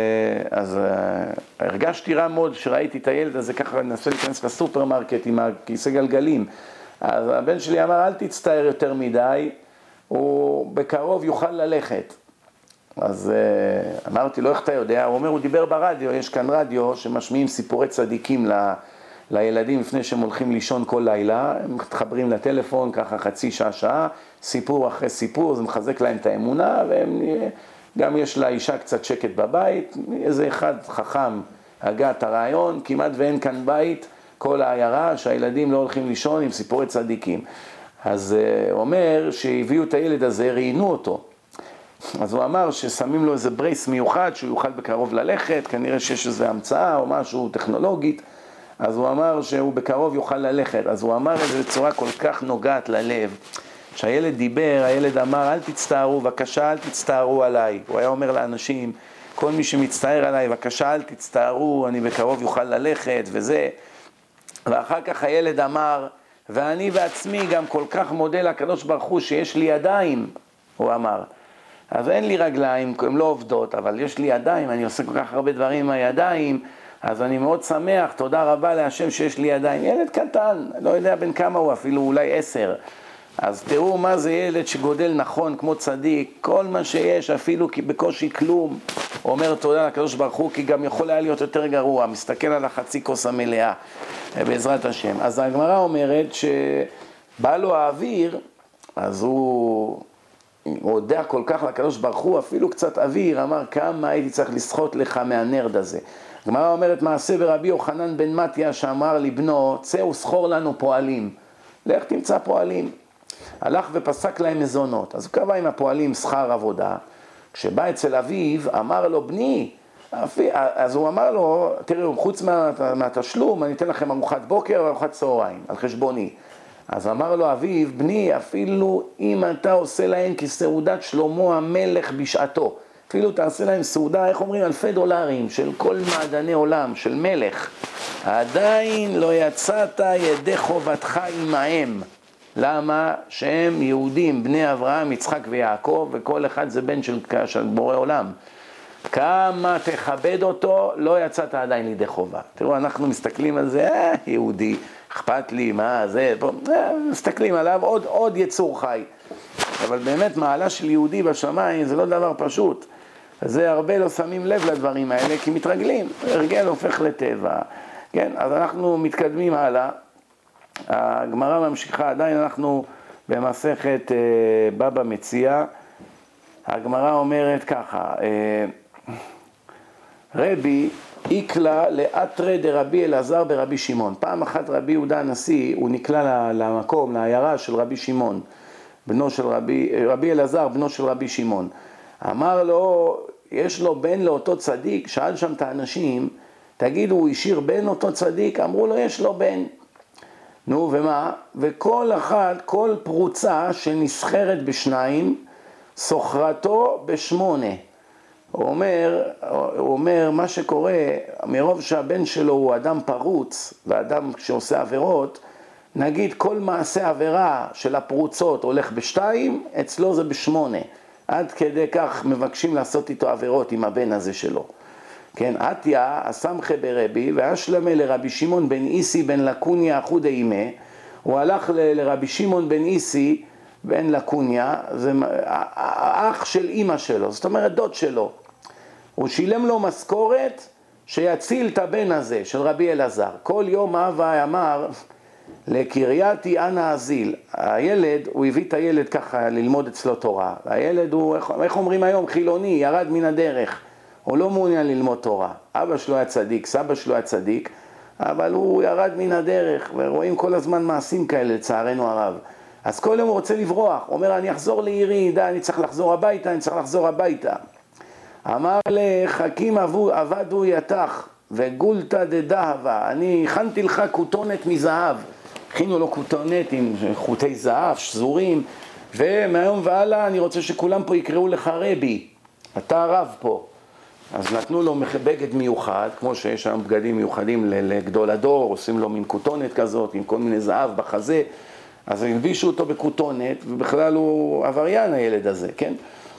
הרגשתי רע מאוד שראיתי את הילד הזה, ככה ננסה להיכנס לסופרמרקט עם הכיסא גלגלים. אז הבן שלי אמר, אל תצטער יותר מדי, הוא בקרוב יוכל ללכת. אז אמרתי לו, איך אתה יודע? הוא אומר, הוא דיבר ברדיו, יש כאן רדיו שמשמיעים סיפורי צדיקים לילדים לפני שהם הולכים לישון כל לילה, הם מתחברים לטלפון ככה חצי שעה, סיפור אחרי סיפור, זה מחזק להם את האמונה, וגם יש לאישה קצת שקט בבית, איזה אחד חכם הגה את הרעיון, כמעט ואין כאן בית, כל העיירה שהילדים לא הולכים לישון עם סיפורי צדיקים. אז הוא אומר שהביאו את הילד הזה, ראיינו אותו. אז הוא אמר ששמים לו איזה ברייס מיוחד שהוא יוכל בקרוב ללכת, כנראה שיש איזו המצאה או משהו טכנולוגית, אז הוא אמר שהוא בקרוב יוכל ללכת. אז הוא אמר את זה בצורה כל כך נוגעת ללב. כשהילד דיבר, הילד אמר, אל תצטערו, בבקשה אל תצטערו עליי. הוא היה אומר לאנשים, כל מי שמצטער עליי, בבקשה אל תצטערו, אני בקרוב יוכל ללכת וזה. ואחר כך הילד אמר, ואני בעצמי גם כל כך מודה לקדוש ברוך הוא שיש לי ידיים, הוא אמר. אז אין לי רגליים, הן לא עובדות, אבל יש לי ידיים, אני עושה כל כך הרבה דברים עם הידיים, אז אני מאוד שמח, תודה רבה להשם שיש לי ידיים. ילד קטן, לא יודע בין כמה הוא, אפילו אולי 10. אז תראו מה זה ילד שגודל נכון כמו צדיק, כל מה שיש, אפילו כי בקושי כלום, אומר תודה לקדוש ברוך הוא, כי גם יכול היה להיות יותר גרוע, מסתכל על החצי כוס המלאה, בעזרת השם. אז הגמרא אומרת שבא לו האוויר, אז הוא הודע כל כך לקדוש ברוך הוא, אפילו קצת אוויר, אמר כמה הייתי צריך לסחוט לך מהנרד הזה. הגמרא אומרת מעשה ברבי יוחנן בן מתיה שאמר לבנו, צא וסחור לנו פועלים, לך תמצא פועלים. הלך ופסק להם מזונות, אז הוא קבע עם הפועלים שכר עבודה. כשבא אצל אביו, אמר לו, בני, אז הוא אמר לו, תראו, חוץ מהתשלום, אני אתן לכם ארוחת בוקר וארוחת צהריים, על חשבוני. אז אמר לו אביו, בני, אפילו אם אתה עושה להם כסעודת שלמה המלך בשעתו, אפילו תעשה להם סעודה, איך אומרים, $1,000 של כל מעדני עולם, של מלך, עדיין לא יצאת ידי חובתך עמהם. למה? שהם יהודים, בני אברהם, יצחק ויעקב, וכל אחד זה בן של בורא עולם. כמה תכבד אותו, לא יצאת עדיין לידי חובה. תראו, אנחנו מסתכלים על זה, יהודי, אכפת לי, מה זה, פה, מסתכלים עליו, עוד יצור חי. אבל באמת מעלה של יהודי בשמיים זה לא דבר פשוט. זה הרבה לא שמים לב לדברים האלה, כי מתרגלים, הרגל הופך לטבע. כן, אז אנחנו מתקדמים הלאה. הגמרא ממשיכה, עדיין אנחנו במסכת בבא מציעא. הגמרא אומרת ככה, רבי איקלה לאתרא דרבי אלעזר ברבי שמעון. פעם אחת רבי יהודה הנשיא, הוא נקלע למקום, לעיירה של רבי שמעון, בנו של רבי אלעזר, בנו של רבי שמעון. אמר לו, יש לו בן לאותו צדיק, שאל שם את האנשים, תגידו, הוא השאיר בן אותו צדיק? אמרו לו, יש לו בן. נו, ומה? וכל אחד, כל פרוצה שנסחרת בשניים, סוחרתו בשמונה. הוא אומר, מה שקורה, מרוב שהבן שלו הוא אדם פרוץ, ואדם שעושה עבירות, נגיד כל מעשה עבירה של הפרוצות הולך בשתיים, אצלו זה בשמונה. עד כדי כך מבקשים לעשות איתו עבירות עם הבן הזה שלו. כן, עתיה, הסמכה ברבי, והשלמה לרבי שמעון בן איסי בן לקוניה אחוד אימה, הוא הלך לרבי שמעון בן איסי בן לקוניה, זה האח של אמא שלו, זאת אומרת דוד שלו. הוא שילם לו משכורת שיציל את הבן הזה של רבי אלעזר. כל יום אבא אמר, לקרייתי אנא אזיל. הילד, הוא הביא את הילד ככה ללמוד אצלו תורה. הילד הוא, איך אומרים היום, חילוני, ירד מן הדרך. הוא לא מעוניין ללמוד תורה. אבא שלו היה צדיק, סבא שלו היה צדיק, אבל הוא ירד מן הדרך, ורואים כל הזמן מעשים כאלה, לצערנו הרב. אז כל יום הוא רוצה לברוח. הוא אומר, אני אחזור לעירי, אני צריך לחזור הביתה, אמר לחכים עבדו יתך, וגולתא דדהבה, אני הכנתי לך כותונת מזהב. הכינו לו כותונת עם חוטי זהב, שזורים, ומהיום והלאה אני רוצה שכולם פה יקראו לך רבי, אתה הרב פה. אז נתנו לו בגד מיוחד, כמו שיש שם בגדים מיוחדים לגדול הדור, עושים לו מין כותונת כזאת, עם כל מיני זהב בחזה, אז הלבישו אותו בכותונת, ובכלל הוא עבריין הילד הזה, כן?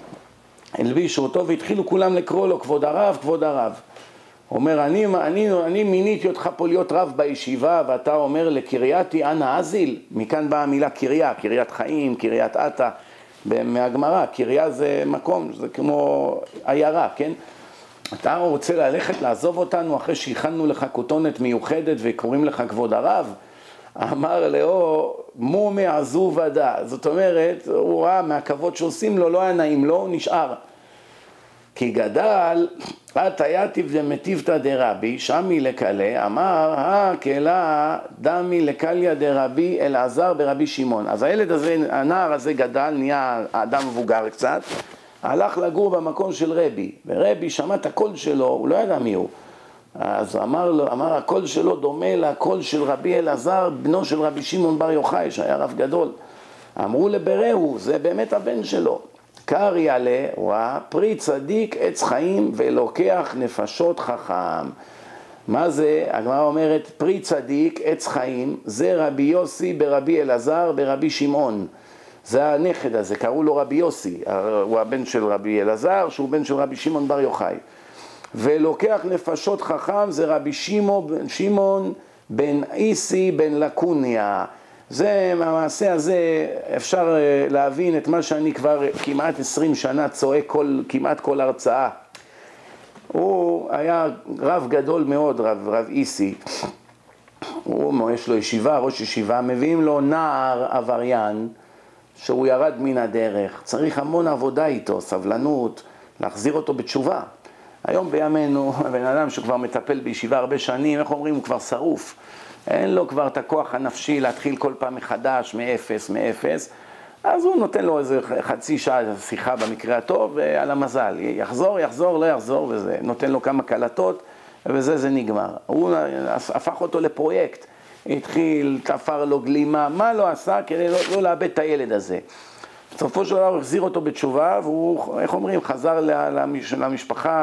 הלבישו אותו והתחילו כולם לקרוא לו כבוד הרב, כבוד הרב. הוא אומר, אני מיניתי אותך פה להיות רב בישיבה, ואתה אומר לקרייתי אנא אזיל, מכאן באה המילה קריה, קריית חיים, קריית אתא, מהגמרא, קריה זה מקום, זה כמו עיירה, כן? אתה רוצה ללכת לעזוב אותנו אחרי שהכנו לך כותונת מיוחדת וקוראים לך כבוד הרב? אמר לו, מומי עזוב ודא. זאת אומרת, הוא ראה מהכבוד שעושים לו, לא היה נעים לו, הוא נשאר. כי גדל, תייתיב דמטיבתא דרבי, שמי לקלה, אמר, הקלה דמי לקליה דרבי אלעזר ברבי שמעון. אז הילד הזה, הנער הזה גדל, נהיה אדם מבוגר קצת, הלך לגור במקום של רבי, ורבי שמע את הקול שלו, הוא לא ידע מי הוא. אז אמר הקול שלו דומה לקול של רבי אלעזר, בנו של רבי שמעון בר יוחאי, שהיה רב גדול. אמרו לברהו, זה באמת הבן שלו. קרי עלה, פרי צדיק עץ חיים ולוקח נפשות חכם. מה זה? הגמרא אומרת, פרי צדיק עץ חיים, זה רבי יוסי ברבי אלעזר ברבי שמעון. זה הנכד הזה, קראו לו רבי יוסי, הוא הבן של רבי אלעזר, שהוא בן של רבי שמעון בר יוחאי. ולוקח נפשות חכם, זה רבי שמעון בן איסי בן לקוניה. זה, מהמעשה הזה אפשר להבין את מה שאני כבר כמעט 20 שנה צועק כמעט כל הרצאה. הוא היה רב גדול מאוד, רב איסי. יש לו ישיבה, ראש ישיבה, מביאים לו נער עבריין, שהוא ירד מן הדרך. צריך המון עבודה איתו, סבלנות, להחזיר אותו בתשובה. היום בימינו, הבן אדם שכבר מטפל בישיבה הרבה שנים, איך אומרים, הוא כבר שרוף. אין לו כבר את הכוח הנפשי להתחיל כל פעם מחדש, מאפס. אז הוא נותן לו איזה חצי שעה שיחה במקרה הטוב, ועל המזל. יחזור, לא יחזור, וזה. נותן לו כמה קלטות, וזה נגמר. הוא הפך אותו לפרויקט. התחיל, תפר לו גלימה, מה לא עשה כדי לא לאבד את הילד הזה. בסופו של דבר החזיר אותו בתשובה, והוא, איך אומרים, חזר למשפחה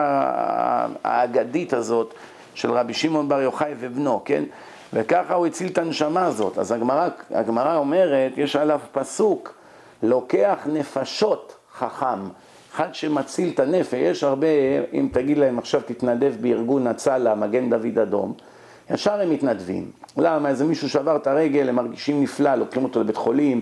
האגדית הזאת של רבי שמעון בר יוחאי ובנו, כן? וככה הוא הציל את הנשמה הזאת. אז הגמרא אומרת, יש עליו פסוק, לוקח נפשות חכם, אחד שמציל את הנפש. יש הרבה, אם תגיד להם עכשיו תתנדב בארגון הצלה, מגן דוד אדום, ישר הם מתנדבים. למה? איזה מישהו שבר את הרגל, הם מרגישים נפלא, לוקחים אותו לבית חולים,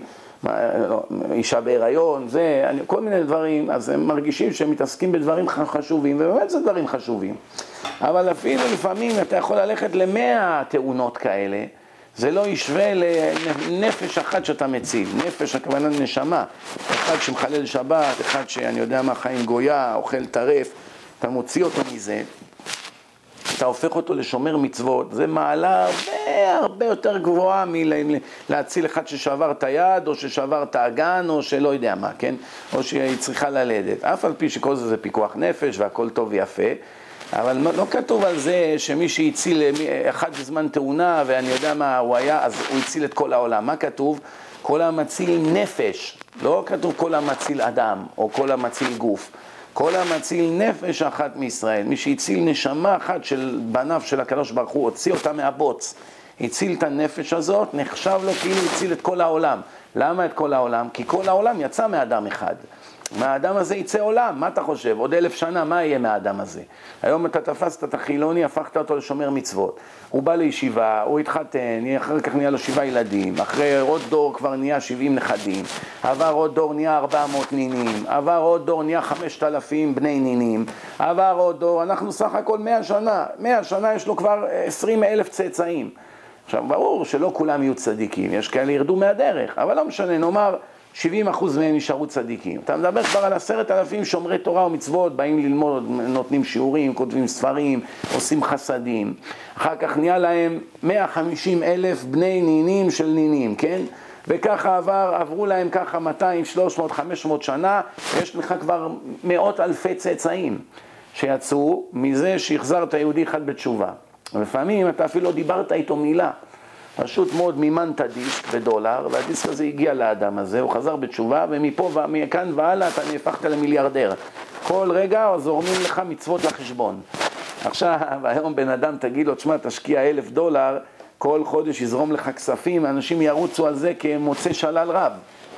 אישה בהיריון, כל מיני דברים, אז הם מרגישים שהם מתעסקים בדברים חשובים, ובאמת זה דברים חשובים. אבל אפילו לפעמים אתה יכול ללכת ל100 תאונות כאלה, זה לא ישווה לנפש אחת שאתה מציל, נפש הכוונה נשמה, אחד שמחלל שבת, אחד שאני יודע מה חיים גויה, אוכל טרף, אתה מוציא אותו מזה, אתה הופך אותו לשומר מצוות, זה מעלה הרבה יותר גבוהה מלהציל אחד ששבר את היד, או ששבר את האגן, או שלא יודע מה, כן? או שהיא צריכה ללדת. אף על פי שכל זה פיקוח נפש והכל טוב ויפה, אבל לא כתוב על זה שמי שהציל אחד בזמן תאונה, ואני יודע מה הוא היה, אז הוא הציל את כל העולם. מה כתוב? כל המציל נפש, לא כתוב כל המציל אדם, או כל המציל גוף. כל המציל נפש אחת מישראל, מי שהציל נשמה אחת של בניו של הקדוש ברוך הוא, הוציא אותה מהבוץ, הציל את הנפש הזאת, נחשב לו כאילו הציל את כל העולם. למה את כל העולם? כי כל העולם יצא מאדם אחד. מהאדם הזה יצא עולם, מה אתה חושב? עוד 1000 שנה, מה יהיה מהאדם הזה? היום אתה תפסת את החילוני, הפכת אותו לשומר מצוות. הוא בא לישיבה, הוא התחתן, אחר כך נהיה לו 7 ילדים, אחרי עוד דור כבר נהיה 70 נכדים, עבר עוד דור נהיה 400 נינים, עבר עוד דור נהיה 5,000 בני נינים, עבר עוד דור, אנחנו סך הכל 100 שנה, 100 שנה יש לו כבר 20,000 צאצאים. עכשיו, ברור שלא כולם יהיו צדיקים, יש כאלה ירדו מהדרך, אבל לא משנה, נאמר, 70% מהם נשארו צדיקים. אתה מדבר כבר על 10,000 שומרי תורה ומצוות, באים ללמוד, נותנים שיעורים, כותבים ספרים, עושים חסדים. אחר כך נהיה להם 150,000 בני נינים של נינים, כן? וככה עברו להם ככה 200, 300, 500 שנה, יש לך כבר 100,000 צאצאים שיצאו מזה שהחזרת יהודי אחד בתשובה. לפעמים אתה אפילו לא דיברת איתו מילה. פשוט מאוד מימנת דיסק בדולר, והדיסק הזה הגיע לאדם הזה, הוא חזר בתשובה, ומפה ומכאן והלאה אתה נהפכת למיליארדר. כל רגע זורמים לך מצוות לחשבון. עכשיו, היום בן אדם תגיד לו, תשמע, תשקיע $1,000, כל חודש יזרום לך כספים, אנשים ירוצו על זה כמוצא שלל רב.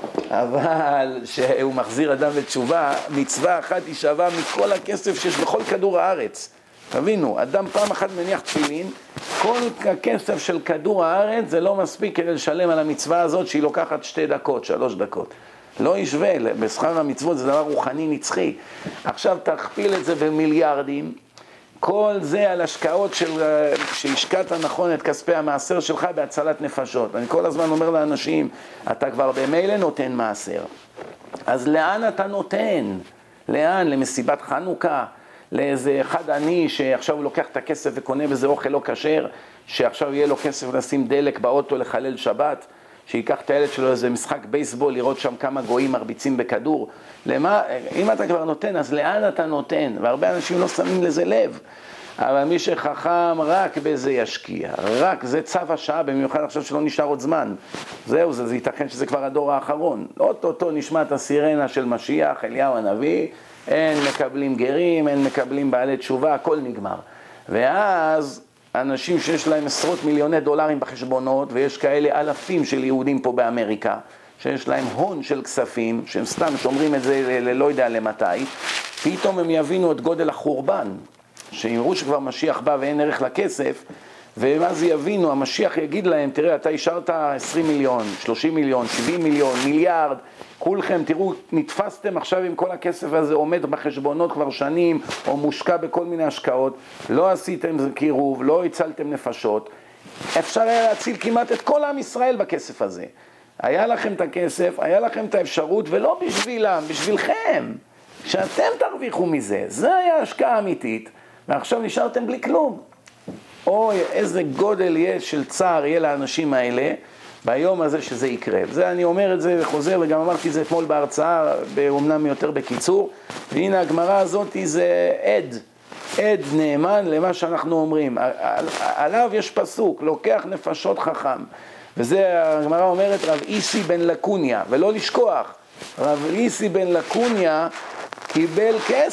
אבל שהוא מחזיר אדם בתשובה, מצווה אחת היא שווה מכל הכסף שיש בכל כדור הארץ. תבינו, אדם פעם אחת מניח תפילין, כל הכסף של כדור הארץ זה לא מספיק כדי לשלם על המצווה הזאת שהיא לוקחת 2 דקות, 3 דקות. לא ישווה, בשכר המצוות זה דבר רוחני נצחי. עכשיו תכפיל את זה במיליארדים, כל זה על השקעות שהשקעת נכון את כספי המעשר שלך בהצלת נפשות. אני כל הזמן אומר לאנשים, אתה כבר במילא נותן מעשר. אז לאן אתה נותן? לאן? למסיבת חנוכה? לאיזה אחד עני שעכשיו הוא לוקח את הכסף וקונה בזה אוכל לא כשר, שעכשיו יהיה לו כסף לשים דלק באוטו לחלל שבת, שיקח את הילד שלו איזה משחק בייסבול, לראות שם כמה גויים מרביצים בכדור. למה? אם אתה כבר נותן, אז לאן אתה נותן? והרבה אנשים לא שמים לזה לב. אבל מי שחכם רק בזה ישקיע, רק זה צו השעה, במיוחד עכשיו שלא נשאר עוד זמן. זהו, זה ייתכן שזה כבר הדור האחרון. אותו נשמע את הסירנה של משיח, אליהו הנביא, אין מקבלים גרים, אין מקבלים בעלי תשובה, הכל נגמר. ואז אנשים שיש להם עשרות מיליוני דולרים בחשבונות, ויש כאלה אלפים של יהודים פה באמריקה, שיש להם הון של כספים, שהם סתם שומרים את זה לא יודע למתי, פתאום הם יבינו את גודל החורבן, שיראו שכבר משיח בא ואין ערך לכסף, ואז יבינו, המשיח יגיד להם, תראה, אתה השארת 20 מיליון, 30 מיליון, 70 מיליון, מיליארד, כולכם, תראו, נתפסתם עכשיו עם כל הכסף הזה, עומד בחשבונות כבר שנים, או מושקע בכל מיני השקעות, לא עשיתם קירוב, לא הצלתם נפשות, אפשר היה להציל כמעט את כל עם ישראל בכסף הזה. היה לכם את הכסף, היה לכם את האפשרות, ולא בשבילם, בשבילכם, שאתם תרוויחו מזה. זה היה השקעה אמיתית, ועכשיו נשארתם בלי כלום. אוי, איזה גודל יש של צער יהיה לאנשים האלה, ביום הזה שזה יקרה. זה אני אומר את זה וחוזר, וגם אמרתי את זה אתמול בהרצאה, אומנם יותר בקיצור, והנה הגמרא הזאת זה עד נאמן למה שאנחנו אומרים. עליו יש פסוק, לוקח נפשות חכם, וזה הגמרא אומרת רב איסי בן לקוניה, ולא לשכוח, רב איסי בן לקוניה קיבל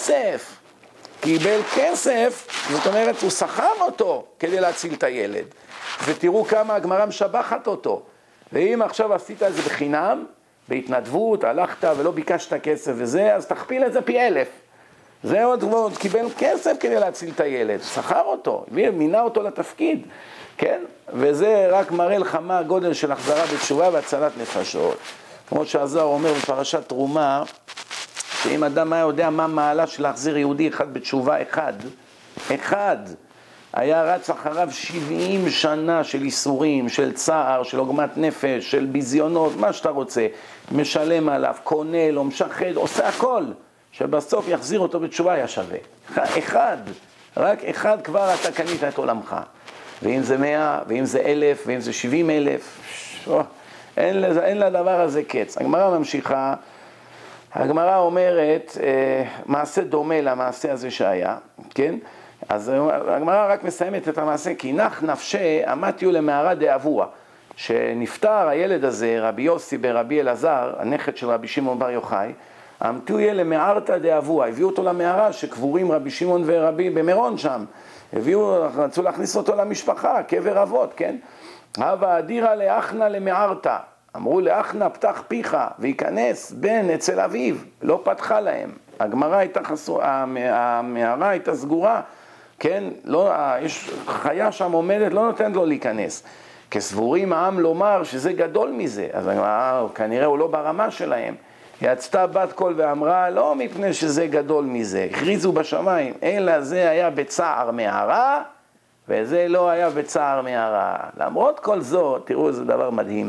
כסף, זאת אומרת הוא שכר אותו כדי להציל את הילד, ותראו כמה הגמרא משבחת אותו. ואם עכשיו עשית את זה בחינם, בהתנדבות, הלכת ולא ביקשת כסף וזה, אז תכפיל את זה פי 1000. זה עוד קיבל כסף כדי להציל את הילד, שכר אותו, מינה אותו לתפקיד, כן? וזה רק מראה לך מה הגודל של החזרה בתשובה והצלת נפשות. כמו שהזוהר אומר בפרשת תרומה, שאם אדם היה יודע מה מעלה של להחזיר יהודי אחד בתשובה אחד, היה רץ אחריו 70 שנה של איסורים, של צער, של עוגמת נפש, של ביזיונות, מה שאתה רוצה, משלם עליו, קונה לו, משחד, עושה הכל, שבסוף יחזיר אותו בתשובה היה שווה. רק אחד כבר אתה קנית את עולמך. ואם זה 100, ואם זה 1,000, ואם זה 70,000, אין לדבר הזה קץ. הגמרא ממשיכה, הגמרא אומרת, מעשה דומה למעשה הזה שהיה, כן? אז הגמרא רק מסיימת את המעשה, כי נח נפשי אמתיו למערה דאבוה, שנפטר הילד הזה, רבי יוסי ברבי אלעזר, הנכד של רבי שמעון בר יוחאי, אמתיו יהיה למערתא דאבוה, הביאו אותו למערה שקבורים רבי שמעון ורבי במירון שם, רצו להכניס אותו למשפחה, קבר אבות, כן? הווה אדירא לאחנא למערתא, אמרו לאחנא פתח פיך וייכנס בן אצל אביו, לא פתחה להם, הגמרא הייתה המערה הייתה סגורה, כן? לא, יש חיה שם עומדת, לא נותנת לו להיכנס. כסבורים העם לומר שזה גדול מזה, אז כנראה הוא לא ברמה שלהם. יצתה בת קול ואמרה, לא מפני שזה גדול מזה, הכריזו בשמיים, אלא זה היה בצער מערה, וזה לא היה בצער מערה. למרות כל זאת, תראו איזה דבר מדהים,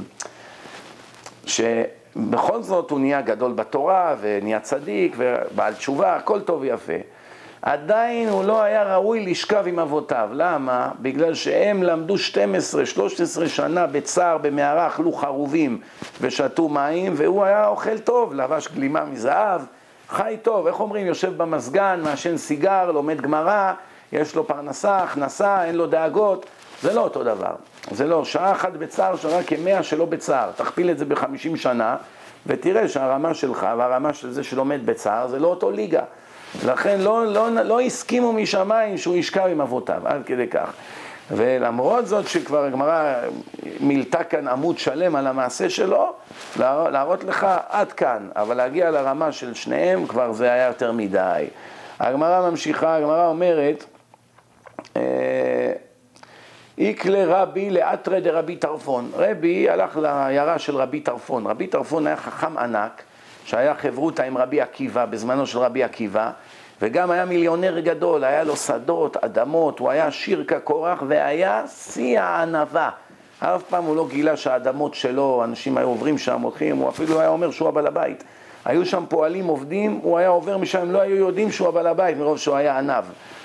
שבכל זאת הוא נהיה גדול בתורה, ונהיה צדיק, ובעל תשובה, הכל טוב ויפה. עדיין הוא לא היה ראוי לשכב עם אבותיו. למה? בגלל שהם למדו 12-13 שנה בצער, במערה, אכלו חרובים ושתו מים, והוא היה אוכל טוב, לבש גלימה מזהב, חי טוב, איך אומרים? יושב במסגן, מעשן סיגר, לומד גמרא, יש לו פרנסה, הכנסה, אין לו דאגות. זה לא אותו דבר. זה לא, שעה אחת בצער, שעה כ100 שלא בצער. תכפיל את זה ב50 שנה, ותראה שהרמה שלך והרמה של זה שלומד בצער, זה לא אותו ליגה. לכן לא הסכימו משמיים שהוא ישכב עם אבותיו, עד כדי כך. ולמרות זאת שכבר הגמרא מילתה כאן עמוד שלם על המעשה שלו, להראות לך עד כאן, אבל להגיע לרמה של שניהם כבר זה היה יותר מדי. הגמרא ממשיכה, הגמרא אומרת, איקלה רבי לאתרא דרבי טרפון. רבי הלך לעיירה של רבי טרפון. רבי טרפון היה חכם ענק, שהיה חברותא עם רבי עקיבא, בזמנו של רבי עקיבא, וגם היה מיליונר גדול, היה לו שדות, אדמות, הוא היה עשיר כקורח, והיה שיא הענווה. אף פעם הוא לא גילה שהאדמות שלו, אנשים היו עוברים שם, הולכים, הוא אפילו היה אומר שהוא הבעל הבית. היו שם פועלים עובדים, הוא היה עובר משם, הם לא היו יודעים שהוא הבעל הבית, מרוב שהוא היה ענב.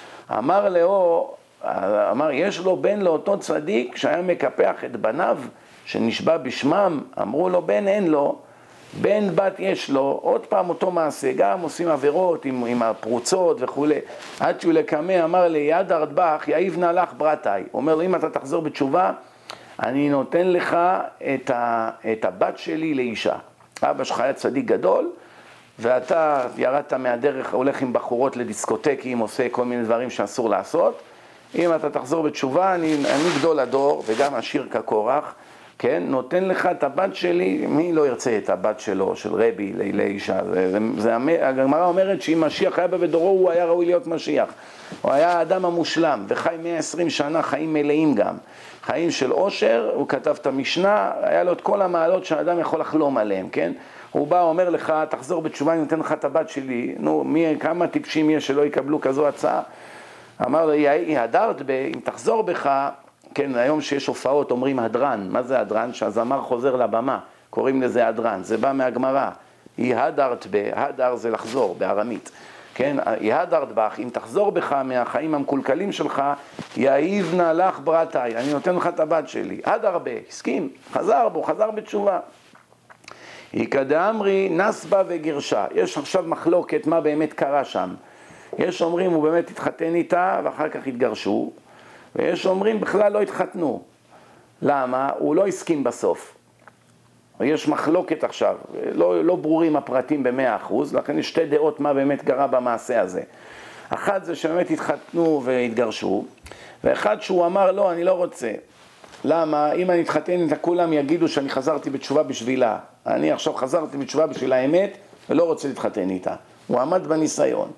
אמר, יש לו בן לאותו צדיק, שהיה מקפח את בניו, שנשבע בשמם, אמרו לו, בן אין לו, בן בת יש לו, עוד פעם אותו מעשה, גם עושים עבירות עם הפרוצות וכו'. עד שהוא לקמה אמר לי, יד ארדבך, יאיבנה לך ברתאי. הוא אומר לו, אם אתה תחזור בתשובה, אני נותן לך את הבת שלי לאישה. אבא שלך היה צדיק גדול, ואתה ירדת מהדרך, הולך עם בחורות לדיסקוטקים, עושה כל מיני דברים שאסור לעשות. אם אתה תחזור בתשובה, אני גדול הדור, וגם עשיר כקורח, כן, נותן לך את הבת שלי, מי לא ירצה את הבת שלו, של רבי, לאישה? הגמרא אומרת שאם משיח היה בדורו, הוא היה ראוי להיות משיח. הוא היה האדם המושלם, וחי 120 שנה, חיים מלאים גם. חיים של עושר, הוא כתב את המשנה, היה לו את כל המעלות שהאדם יכול לחלום עליהם, כן? הוא בא, אומר לך, תחזור בתשובה, אני נותן לך את הבת שלי. נו, כמה טיפשים יש שלא יקבלו כזו הצעה? אמר לו, הדרת אם תחזור בך, כן, היום שיש הופעות אומרים הדרן. מה זה הדרן? שהזמר חוזר לבמה, קוראים לזה הדרן, זה בא מהגמרא. יהדרת הדר זה לחזור בארמית. כן, יהדרת בך, אם תחזור בך מהחיים המקולקלים שלך, יאיבנה לך ברתאי, אני נותן לך את הבת שלי. הדר הסכים, חזר בו, חזר בתשובה. איכא דאמרי נסבה וגירשה. יש עכשיו מחלוקת מה באמת קרה שם. יש אומרים הוא באמת התחתן איתה ואחר כך התגרשו, ויש אומרים בכלל לא התחתנו. למה? הוא לא הסכים בסוף. יש מחלוקת עכשיו, לא ברורים הפרטים ב100%, לכן יש שתי דעות מה באמת קרה במעשה הזה. אחת זה שבאמת התחתנו והתגרשו, ואחד שהוא אמר לא, אני לא רוצה. למה? אם אני אתחתן איתה כולם יגידו שאני חזרתי בתשובה בשבילה. אני עכשיו חזרתי בתשובה בשביל האמת ולא רוצה להתחתן איתה. הוא עמד בניסיון.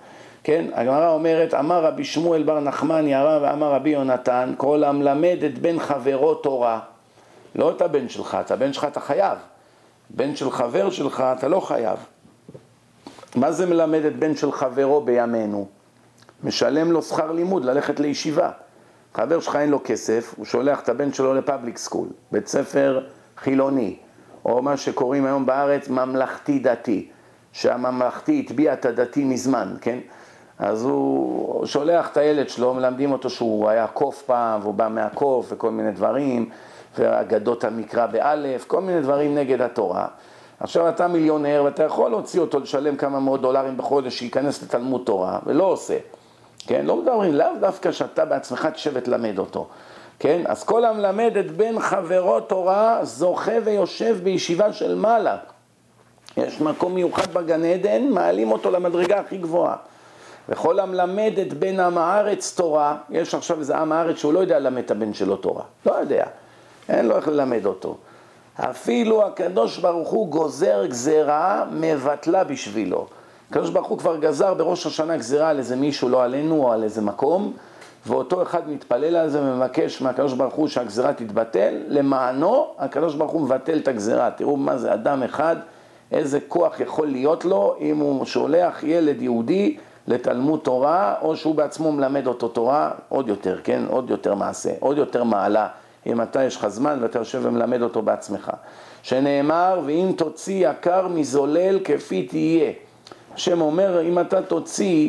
כן, הגמרא אומרת, אמר רבי שמואל בר נחמני הרב ואמר רבי יונתן, כל המלמד את בן חברו תורה, לא את הבן שלך, את הבן שלך אתה חייב, בן של חבר שלך אתה לא חייב. מה זה מלמד את בן של חברו בימינו? משלם לו שכר לימוד ללכת לישיבה. חבר שלך אין לו כסף, הוא שולח את הבן שלו לפאבליק סקול, בית ספר חילוני, או מה שקוראים היום בארץ ממלכתי דתי, שהממלכתי הטביע את הדתי מזמן, כן? אז הוא שולח את הילד שלו, מלמדים אותו שהוא היה קוף פעם, והוא בא מהקוף וכל מיני דברים, ואגדות המקרא באלף, כל מיני דברים נגד התורה. עכשיו אתה מיליונר ואתה יכול להוציא אותו לשלם כמה מאות דולרים בחודש שייכנס לתלמוד תורה, ולא עושה. כן, לא מדברים, לאו דווקא שאתה בעצמך תשבת למד אותו. כן, אז כל המלמד את בן חברו תורה זוכה ויושב בישיבה של מעלה. יש מקום מיוחד בגן עדן, מעלים אותו למדרגה הכי גבוהה. וכל המלמד את בן עם הארץ תורה, יש עכשיו איזה עם הארץ שהוא לא יודע ללמד את הבן שלו תורה. לא יודע, אין לו איך ללמד אותו. אפילו הקדוש ברוך הוא גוזר גזרה מבטלה בשבילו. הקדוש ברוך הוא כבר גזר בראש השנה גזרה על איזה מישהו, לא עלינו או על איזה מקום, ואותו אחד מתפלל על זה ומבקש מהקדוש ברוך הוא שהגזרה תתבטל, למענו הקדוש ברוך הוא מבטל את הגזרה. תראו מה זה אדם אחד, איזה כוח יכול להיות לו אם הוא שולח ילד יהודי לתלמוד תורה, או שהוא בעצמו מלמד אותו תורה, עוד יותר, כן? עוד יותר מעשה, עוד יותר מעלה, אם אתה יש לך זמן ואתה יושב ומלמד אותו בעצמך. שנאמר, ואם תוציא יקר מזולל כפי תהיה. השם אומר, אם אתה תוציא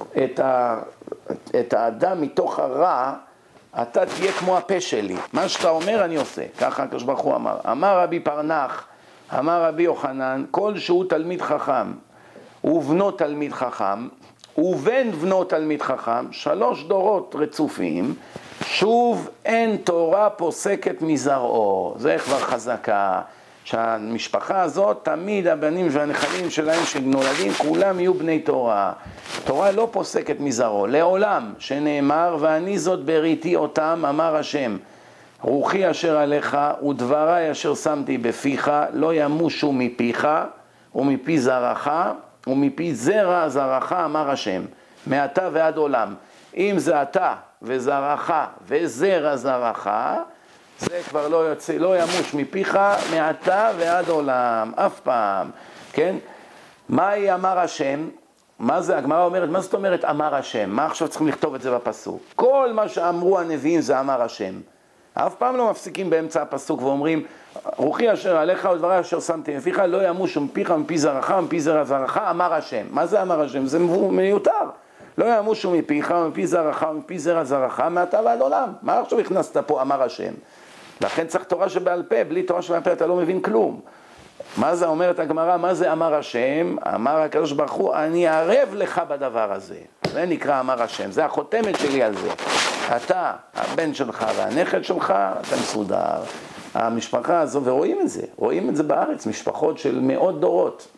את האדם מתוך הרע, אתה תהיה כמו הפה שלי. מה שאתה אומר אני עושה. ככה הקדוש ברוך הוא אמר. אמר רבי פרנח, אמר רבי יוחנן, כל שהוא תלמיד חכם, ובנו תלמיד חכם, ובן בנו תלמיד חכם, 3 דורות רצופים, שוב אין תורה פוסקת מזרעו. זה כבר חזקה. שהמשפחה הזאת, תמיד הבנים והנכדים שלהם שנולדים, כולם יהיו בני תורה. תורה לא פוסקת מזרעו, לעולם, שנאמר, ואני זאת בריתי אותם, אמר השם. רוחי אשר עליך ודברי אשר שמתי בפיך, לא ימושו מפיך ומפי זרעך ומפי זרע זרעך, אמר השם. מעתה ועד עולם. אם זה אתה וזרעך וזרע זרעך, זה כבר לא יוצא, לא ימוש מפיך מעתה ועד עולם, אף פעם, כן? מהי אמר השם? מה זה? הגמרא אומרת, מה זאת אומרת אמר השם? מה עכשיו צריכים לכתוב את זה בפסוק? כל מה שאמרו הנביאים זה אמר השם. אף פעם לא מפסיקים באמצע הפסוק ואומרים, רוחי אשר עליך ודברי אשר שמתי בפיך, לא ימושו מפיך ומפי זרעך ומפי זרע זרעך, אמר השם. מה זה אמר השם? זה מיותר. לא ימושו מפיך ומפי זרעך ומפי זרע זרעך, מעתה ועד עולם. מה עכשיו הכנסת פה אמר השם? לכן צריך תורה שבעל פה, בלי תורה שבעל פה אתה לא מבין כלום. מה זה אומרת הגמרא? מה זה אמר השם? אמר הקדוש ברוך הוא, אני ערב לך בדבר הזה. זה נקרא אמר השם, זה החותמת שלי על זה. אתה, הבן שלך והנכד שלך, אתה מסודר. המשפחה הזו, רואים את זה בארץ, משפחות של מאות דורות.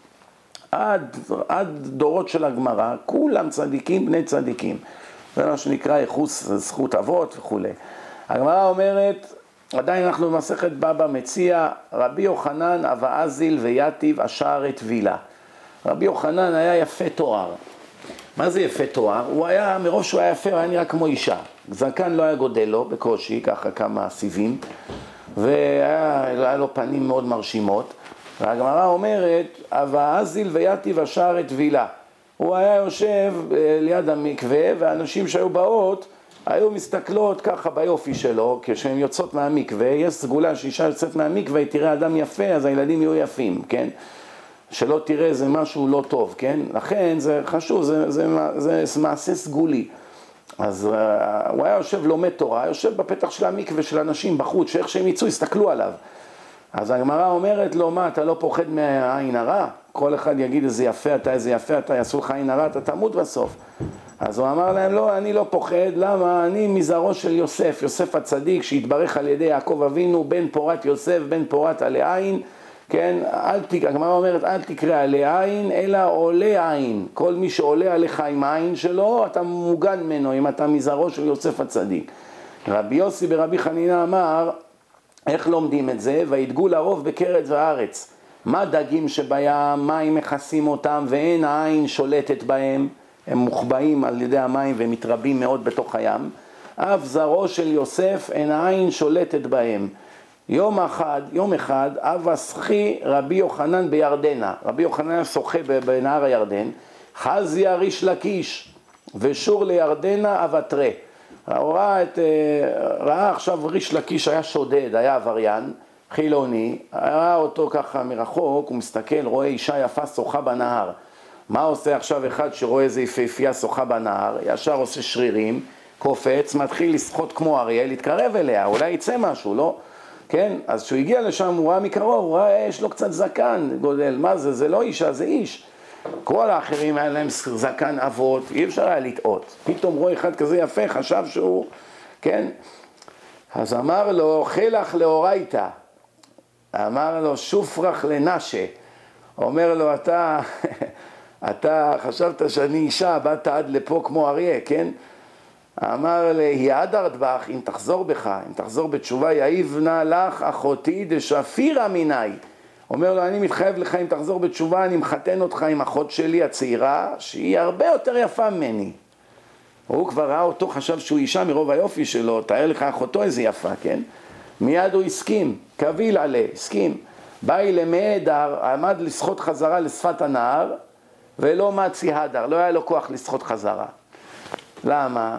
עד דורות של הגמרא, כולם צדיקים, בני צדיקים. זה מה שנקרא ייחוס זכות אבות וכו'. הגמרא אומרת, עדיין אנחנו במסכת בבא מציע, רבי יוחנן אבא אזיל ויתיב אשר את וילה. רבי יוחנן היה יפה תואר. מה זה יפה תואר? הוא היה, מרוב שהוא היה יפה, הוא היה נראה כמו אישה. זקן לא היה גודל לו, בקושי, ככה כמה סיבים, והיה לו פנים מאוד מרשימות. והגמרא אומרת, אבא אזיל ויתיב אשר את וילה. הוא היה יושב ליד המקווה, ואנשים שהיו באות, היו מסתכלות ככה ביופי שלו, כשהן יוצאות מהמקווה, יש סגולה שאישה יוצאת מהמקווה, תראה אדם יפה, אז הילדים יהיו יפים, כן? שלא תראה זה משהו לא טוב, כן? לכן זה חשוב, זה מעשה סגולי. אז הוא היה יושב לומד תורה, יושב בפתח של המקווה של אנשים בחוץ, שאיך שהם יצאו, יסתכלו עליו. אז הגמרא אומרת לו, מה, אתה לא פוחד מהעין הרע? כל אחד יגיד איזה יפה אתה, איזה יפה אתה, יעשו לך עין הרע, אתה תמות בסוף. אז הוא אמר להם, לא, אני לא פוחד, למה? אני מזרעו של יוסף, יוסף הצדיק, שהתברך על ידי יעקב אבינו, בן פורת יוסף, בן פורת עלי עין, כן? הגמרא אומרת, אל תקרא עלי עין, אלא עולה עין. כל מי שעולה עליך עם העין שלו, אתה מוגן ממנו, אם אתה מזרעו של יוסף הצדיק. רבי יוסי ברבי חנינה אמר, איך לומדים את זה? וידגו לרוב בקרת וארץ. מה דגים שבים, מים מכסים אותם, ואין העין שולטת בהם? הם מוחבאים על ידי המים והם מתרבים מאוד בתוך הים. אף זרעו של יוסף אין העין שולטת בהם. יום אחד אב הסחי רבי יוחנן בירדנה. רבי יוחנן שוחה בנהר הירדן. חזיה ריש לקיש ושור לירדנה אבטרה. ראה עכשיו ריש לקיש היה שודד, היה עבריין, חילוני, ראה אותו ככה מרחוק, הוא מסתכל, רואה אישה יפה שוחה בנהר. מה עושה עכשיו אחד שרואה איזה יפהפייה שוחה בנהר? ישר עושה שרירים, קופץ, מתחיל לשחות כמו אריה, להתקרב אליה, אולי יצא משהו, לא? כן? אז כשהוא הגיע לשם, הוא ראה מקרוב, הוא ראה, יש לו קצת זקן גודל, מה זה? זה לא אישה, זה איש. כל האחרים היה להם זקן אבות, אי אפשר היה לטעות. פתאום רואה אחד כזה יפה, חשב שהוא, כן? אז אמר לו, חילך לאורייתא. אמר לו, שופרח לנשה. אומר לו, אתה חשבת שאני אישה, באת עד לפה כמו אריה, כן? אמר לי, יעדרת בך, אם תחזור בך, אם תחזור בתשובה, יאיבנה לך אחותי דשפירה מיני. אומר לו, אני מתחייב לך, אם תחזור בתשובה, אני מחתן אותך עם אחות שלי הצעירה, שהיא הרבה יותר יפה ממני. הוא כבר ראה אותו, חשב שהוא אישה מרוב היופי שלו, תאר לך אחותו איזה יפה, כן? מיד הוא הסכים, קביל עלה, הסכים. באי למהדר, עמד לשחות חזרה לשפת הנהר, ולא מצי הדר, לא היה לו כוח לשחות חזרה. למה?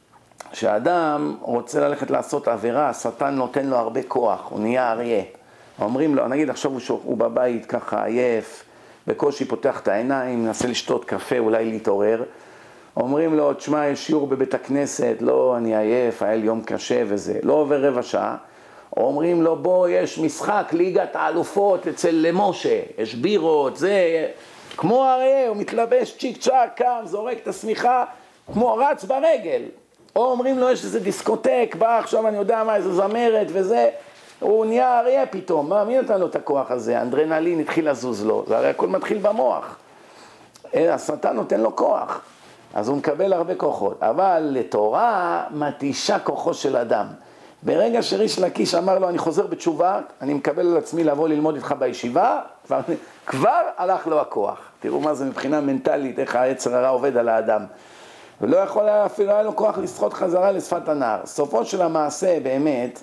כשאדם רוצה ללכת לעשות עבירה, השטן נותן לו הרבה כוח, הוא נהיה אריה. אומרים לו, נגיד עכשיו הוא בבית ככה עייף, בקושי פותח את העיניים, מנסה לשתות קפה, אולי להתעורר. אומרים לו, תשמע, יש שיעור בבית הכנסת, לא, אני עייף, היה לי יום קשה וזה, לא עובר רבע שעה. אומרים לו, בוא, יש משחק, ליגת האלופות אצל משה, יש בירות, זה, כמו אריה, הוא מתלבש צ'יק צ'ק, קם, זורק את השמיכה, כמו רץ ברגל. או אומרים לו, יש איזה דיסקוטק, בא עכשיו אני יודע מה, איזה זמרת וזה, הוא נהיה אריה פתאום, מי נתן לו את הכוח הזה? האנדרנלין התחיל לזוז לו, זה הרי הכל מתחיל במוח. השטן נותן לו כוח, אז הוא מקבל הרבה כוחות, אבל לתורה מתישה כוחו של אדם. ברגע שריש לקיש אמר לו, אני חוזר בתשובה, אני מקבל על עצמי לבוא ללמוד איתך בישיבה, כבר הלך לו הכוח. תראו מה זה מבחינה מנטלית, איך היצר הרע עובד על האדם. ולא יכול היה, אפילו היה לו כוח לשחות חזרה לשפת הנהר. סופו של המעשה באמת,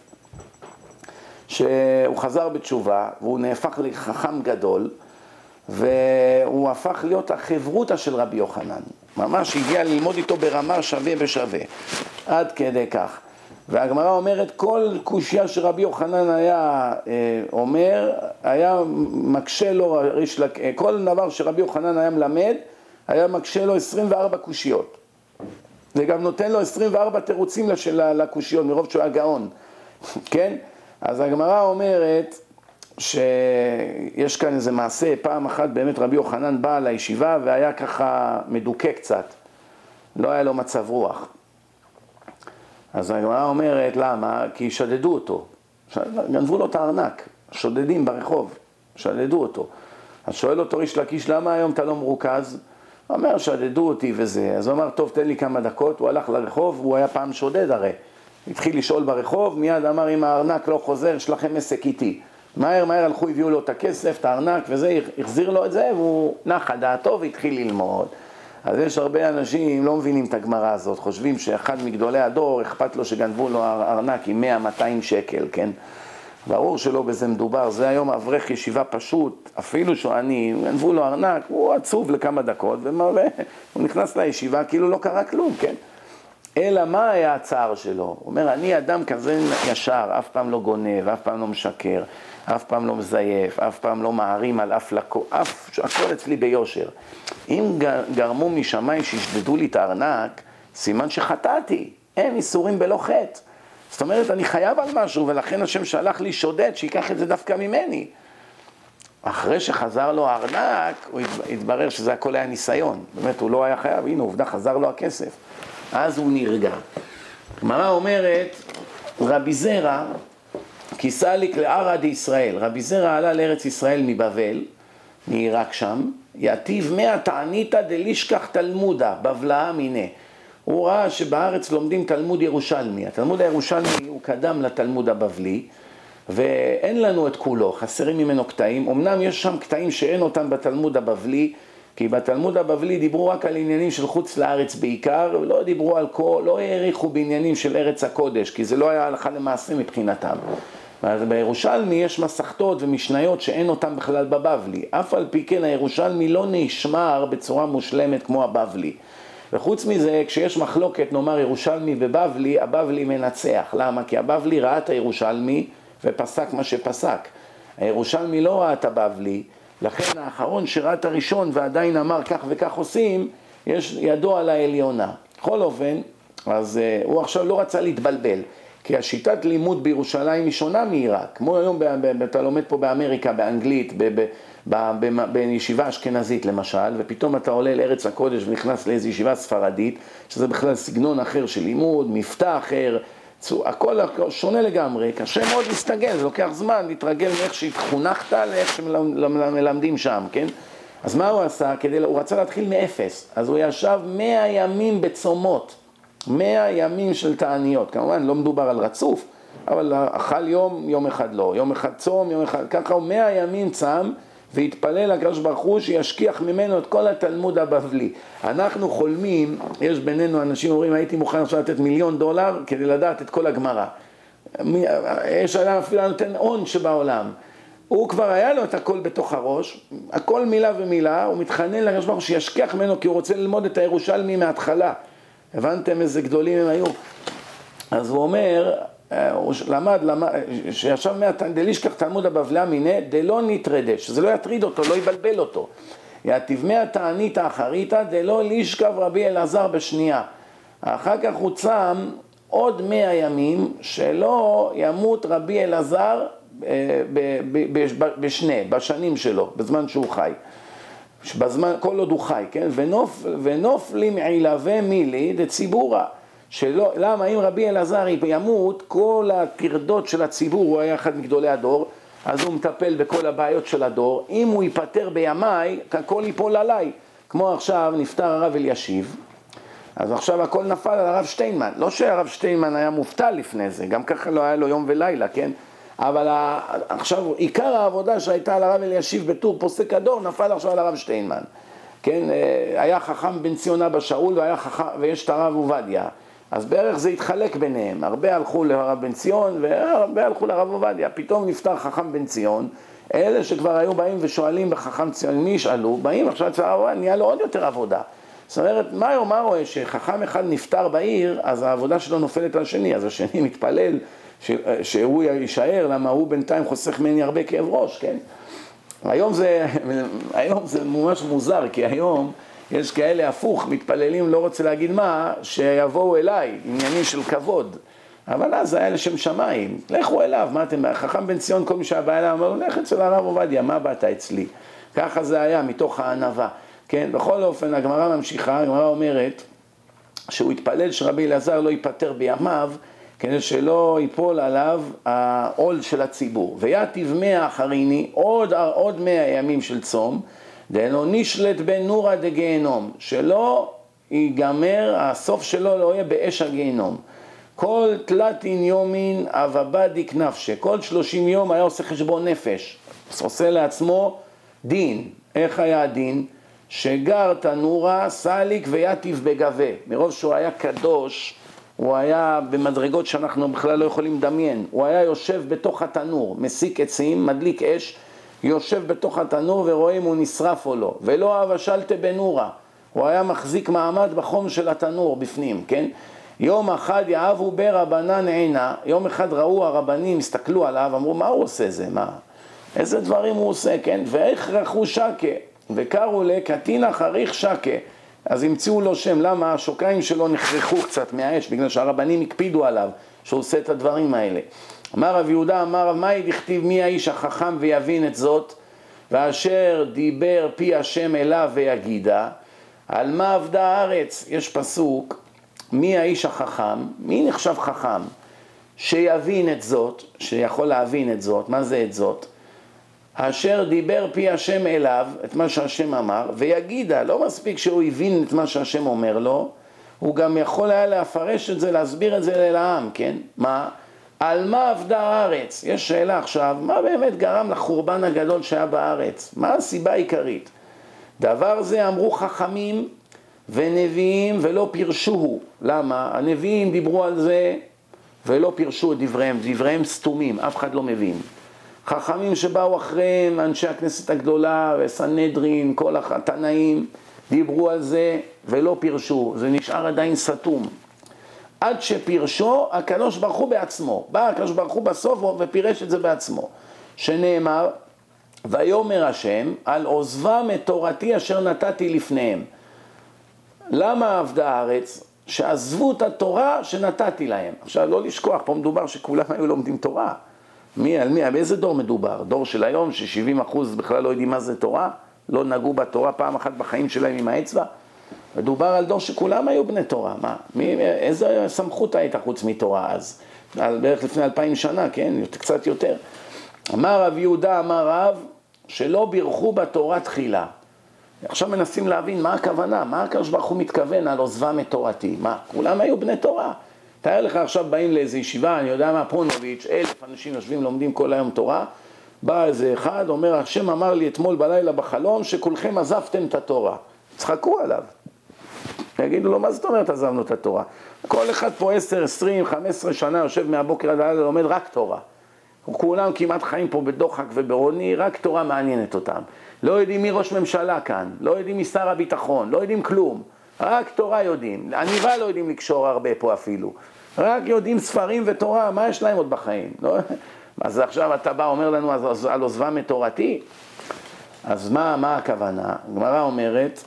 שהוא חזר בתשובה, והוא נהפך לחכם גדול, והוא הפך להיות החברותא של רבי יוחנן. ממש הגיע ללמוד איתו ברמה שווה בשווה. עד כדי כך. והגמרא אומרת, כל קושיה שרבי יוחנן היה אומר, היה מקשה לו, כל דבר שרבי יוחנן היה מלמד, היה מקשה לו 24 קושיות. וגם נותן לו 24 תירוצים לקושיות, מרוב שהוא היה גאון. כן? אז הגמרא אומרת שיש כאן איזה מעשה, פעם אחת באמת רבי יוחנן בא לישיבה והיה ככה מדוכא קצת, לא היה לו מצב רוח. אז הגמרא אומרת, למה? כי שדדו אותו, גנבו לו את הארנק, שודדים ברחוב, שדדו אותו. אז שואל אותו ריש לקיש, למה היום אתה לא מרוכז? הוא אומר, שדדו אותי וזה. אז הוא אמר, טוב, תן לי כמה דקות, הוא הלך לרחוב, הוא היה פעם שודד הרי. התחיל לשאול ברחוב, מיד אמר, אם הארנק לא חוזר, יש לכם עסק איתי. מהר הלכו, הביאו לו את הכסף, את הארנק וזה, החזיר לו את זה, והוא נחה דעתו והתחיל ללמוד. אז יש הרבה אנשים לא מבינים את הגמרא הזאת, חושבים שאחד מגדולי הדור, אכפת לו שגנבו לו ארנק עם 100-200 שקל, כן? ברור שלא בזה מדובר, זה היום אברך ישיבה פשוט, אפילו שעני, גנבו לו ארנק, הוא עצוב לכמה דקות, והוא נכנס לישיבה כאילו לא קרה כלום, כן? אלא מה היה הצער שלו? הוא אומר, אני אדם כזה ישר, אף פעם לא גונב, אף פעם לא משקר, אף פעם לא מזייף, אף פעם לא מערים על אף הכל אצלי ביושר. אם גרמו משמיים שישדדו לי את הארנק, סימן שחטאתי, אין איסורים בלא חטא. זאת אומרת, אני חייב על משהו, ולכן השם שלח לי שודד, שיקח את זה דווקא ממני. אחרי שחזר לו הארנק, הוא התברר שזה הכל היה ניסיון. באמת, הוא לא היה חייב, הנה, עובדה, חזר לו הכסף. אז הוא נרגע. הגמרא אומרת, רבי זרע, כיסליק לערא דישראל. רבי זרע עלה לארץ ישראל מבבל, מעיראק שם, יתיב 100 תעניתא דלישכח תלמודה, בבלעה מיני. הוא ראה שבארץ לומדים תלמוד ירושלמי. התלמוד הירושלמי הוא קדם לתלמוד הבבלי, ואין לנו את כולו, חסרים ממנו קטעים. אמנם יש שם קטעים שאין אותם בתלמוד הבבלי, כי בתלמוד הבבלי דיברו רק על עניינים של חוץ לארץ בעיקר, ולא דיברו על כל, לא העריכו בעניינים של ארץ הקודש, כי זה לא היה הלכה למעשה מבחינתם. אז בירושלמי יש מסכתות ומשניות שאין אותם בכלל בבבלי. אף על פי כן הירושלמי לא נשמר בצורה מושלמת כמו הבבלי. וחוץ מזה, כשיש מחלוקת, נאמר ירושלמי ובבלי, הבבלי מנצח. למה? כי הבבלי ראה את הירושלמי ופסק מה שפסק. הירושלמי לא ראה את הבבלי, לכן האחרון שראה את הראשון ועדיין אמר כך וכך עושים, יש ידו על העליונה. בכל אופן, אז הוא עכשיו לא רצה להתבלבל. כי השיטת לימוד בירושלים היא שונה מעיראק, כמו היום אתה לומד פה באמריקה, באנגלית, בישיבה אשכנזית למשל, ופתאום אתה עולה לארץ הקודש ונכנס לאיזו ישיבה ספרדית, שזה בכלל סגנון אחר של לימוד, מבטא אחר, הכל שונה לגמרי, קשה מאוד להסתגל, זה לוקח זמן להתרגל מאיך שהתחונכת לאיך שמלמדים שם, כן? אז מה הוא עשה? הוא רצה להתחיל מאפס, אז הוא ישב 100 ימים בצומות, 100 ימים של תעניות, כמובן לא מדובר על רצוף, אבל אכל יום, יום אחד לא, יום אחד צום, יום אחד, ככה הוא 100 ימים צם, והתפלל לקדוש ברוך הוא שישכיח ממנו את כל התלמוד הבבלי. אנחנו חולמים, יש בינינו אנשים אומרים, הייתי מוכן עכשיו לתת $1,000,000 כדי לדעת את כל הגמרא. יש אדם אפילו נותן הון שבעולם. הוא כבר היה לו את הכל בתוך הראש, הכל מילה ומילה, הוא מתחנן לקדוש ברוך הוא שישכיח ממנו כי הוא רוצה ללמוד את הירושלמי מההתחלה. הבנתם איזה גדולים הם היו? אז הוא אומר, הוא למד, שישב דלישכח תלמוד הבבלי מיניה, דלא נטרדש, שזה לא יטריד אותו, לא יבלבל אותו. יתיבמי התענית האחריתא, דלא לישכב רבי אלעזר בשנייה. אחר כך הוא צם עוד 100 ימים, שלא ימות רבי אלעזר בשנים שלו, בזמן שהוא חי. בזמן, כל עוד הוא חי, כן? ונופלים עילווה מילי דציבורה. שלא, למה אם רבי אלעזר ימות, כל הטרדות של הציבור, הוא היה אחד מגדולי הדור, אז הוא מטפל בכל הבעיות של הדור. אם הוא ייפטר בימיי, הכל ייפול עליי. כמו עכשיו נפטר הרב אלישיב, אז עכשיו הכל נפל על הרב שטיינמן. לא שהרב שטיינמן היה מובטל לפני זה, גם ככה לא היה לו יום ולילה, כן? אבל עכשיו עיקר העבודה שהייתה על הרב אלישיב בתור פוסק הדור, נפל עכשיו על הרב שטיינמן. כן? היה חכם בן ציון אבא שאול ויש את הרב עובדיה. אז בערך זה התחלק ביניהם, הרבה הלכו לרב בן ציון והרבה הלכו לרב עובדיה, פתאום נפטר חכם בן ציון, אלה שכבר היו באים ושואלים בחכם ציון, מי ישאלו, באים עכשיו אצל הרב עובדיה, נהיה לו עוד יותר עבודה. זאת אומרת, מה רואה שחכם אחד נפטר בעיר, אז העבודה שלו נופלת על השני, אז השני מתפלל שהוא יישאר, למה הוא בינתיים חוסך ממני הרבה כאב ראש, כן? היום זה ממש מוזר, כי היום יש כאלה הפוך, מתפללים, לא רוצה להגיד מה, שיבואו אליי, עניינים של כבוד. אבל אז היה לשם שמיים, לכו אליו, מה אתם, חכם בן ציון, כל מי שהבא אליו, אמר לו, לך אצל הרב עובדיה, מה באת אצלי? ככה זה היה, מתוך הענווה. כן, בכל אופן, הגמרא ממשיכה, הגמרא אומרת, שהוא התפלל שרבי אלעזר לא ייפטר בימיו, כדי שלא ייפול עליו העול של הציבור. ויתיב 100 אחריני, עוד 100 ימים של צום, דאינו נשלט בנורא דגיהנום, שלא ייגמר, הסוף שלו לא יהיה באש הגיהנום. כל תלתין יומין אבבדיק נפשה, כל 30 יום היה עושה חשבון נפש, עושה לעצמו דין. איך היה הדין? שגר תנורה סליק ויתיב בגבה, מרוב שהוא היה קדוש, הוא היה במדרגות שאנחנו בכלל לא יכולים לדמיין, הוא היה יושב בתוך התנור, מסיק עצים, מדליק אש, יושב בתוך התנור ורואה אם הוא נשרף או לא, ולא אבשלת בנורה, הוא היה מחזיק מעמד בחום של התנור בפנים, כן? יום אחד יאהבו ברבנן עינה, יום אחד ראו הרבנים, הסתכלו עליו, אמרו מה הוא עושה זה, מה? איזה דברים הוא עושה, כן? ואיך רחו שקה, וקראו לקטין חריך שקה, אז המציאו לו שם, למה? השוקיים שלו נחרחו קצת מהאש, בגלל שהרבנים הקפידו עליו, שהוא עושה את הדברים האלה. אמר רב יהודה, אמר רב מאי דכתיב מי האיש החכם ויבין את זאת, ואשר דיבר פי השם אליו ויגידה, על מה עבדה הארץ? יש פסוק, מי האיש החכם? מי נחשב חכם? שיבין את זאת, שיכול להבין את זאת, מה זה את זאת? אשר דיבר פי השם אליו, את מה שהשם אמר, ויגידה, לא מספיק שהוא הבין את מה שהשם אומר לו, הוא גם יכול היה להפרש את זה, להסביר את זה לעם, כן? מה? על מה עבדה הארץ? יש שאלה עכשיו, מה באמת גרם לחורבן הגדול שהיה בארץ? מה הסיבה העיקרית? דבר זה אמרו חכמים ונביאים ולא פירשוהו. למה? הנביאים דיברו על זה ולא פירשו את דבריהם, דבריהם סתומים, אף אחד לא מבין. חכמים שבאו אחריהם, אנשי הכנסת הגדולה וסנהדרין, כל התנאים, דיברו על זה ולא פירשו, זה נשאר עדיין סתום. עד שפירשו הקדוש ברוך הוא בעצמו, בא הקדוש ברוך הוא בסוף ופירש את זה בעצמו, שנאמר, ויאמר השם, על עוזבם את תורתי אשר נתתי לפניהם. למה עבדה הארץ? שעזבו את התורה שנתתי להם. עכשיו לא לשכוח, פה מדובר שכולם היו לומדים תורה. על מי? באיזה דור מדובר? דור של היום, ש70% בכלל לא יודעים מה זה תורה? לא נגעו בתורה פעם אחת בחיים שלהם עם האצבע? מדובר על דור שכולם היו בני תורה. מה? איזה סמכות הייתה חוץ מתורה אז? בערך לפני 2000 שנה, כן? קצת יותר. אמר רב יהודה, אמר רב, שלא בירכו בתורה תחילה. עכשיו מנסים להבין מה הכוונה, מה הקדוש ברוך הוא מתכוון על עוזבם את תורתי. מה? כולם היו בני תורה. תאר לך עכשיו באים לאיזו ישיבה, אני יודע מה, פונוביץ', 1000 אנשים יושבים לומדים כל היום תורה, בא איזה אחד, אומר, השם אמר לי אתמול בלילה בחלום שכולכם עזבתם את התורה. צחקו עליו. יגידו לו, מה זאת אומרת עזבנו את התורה? כל אחד פה 10, 20, 15 שנה יושב מהבוקר עד הלילה, לומד רק תורה. כולם כמעט חיים פה בדוחק וברוני, רק תורה מעניינת אותם. לא יודעים מי ראש ממשלה כאן, לא יודעים מי שר הביטחון, לא יודעים כלום. רק תורה יודעים. עניבה לא יודעים לקשור הרבה פה אפילו. רק יודעים ספרים ותורה, מה יש להם עוד בחיים? לא? אז עכשיו אתה בא, אומר לנו על עוזבם את תורתי? אז מה הכוונה? הגמרא אומרת,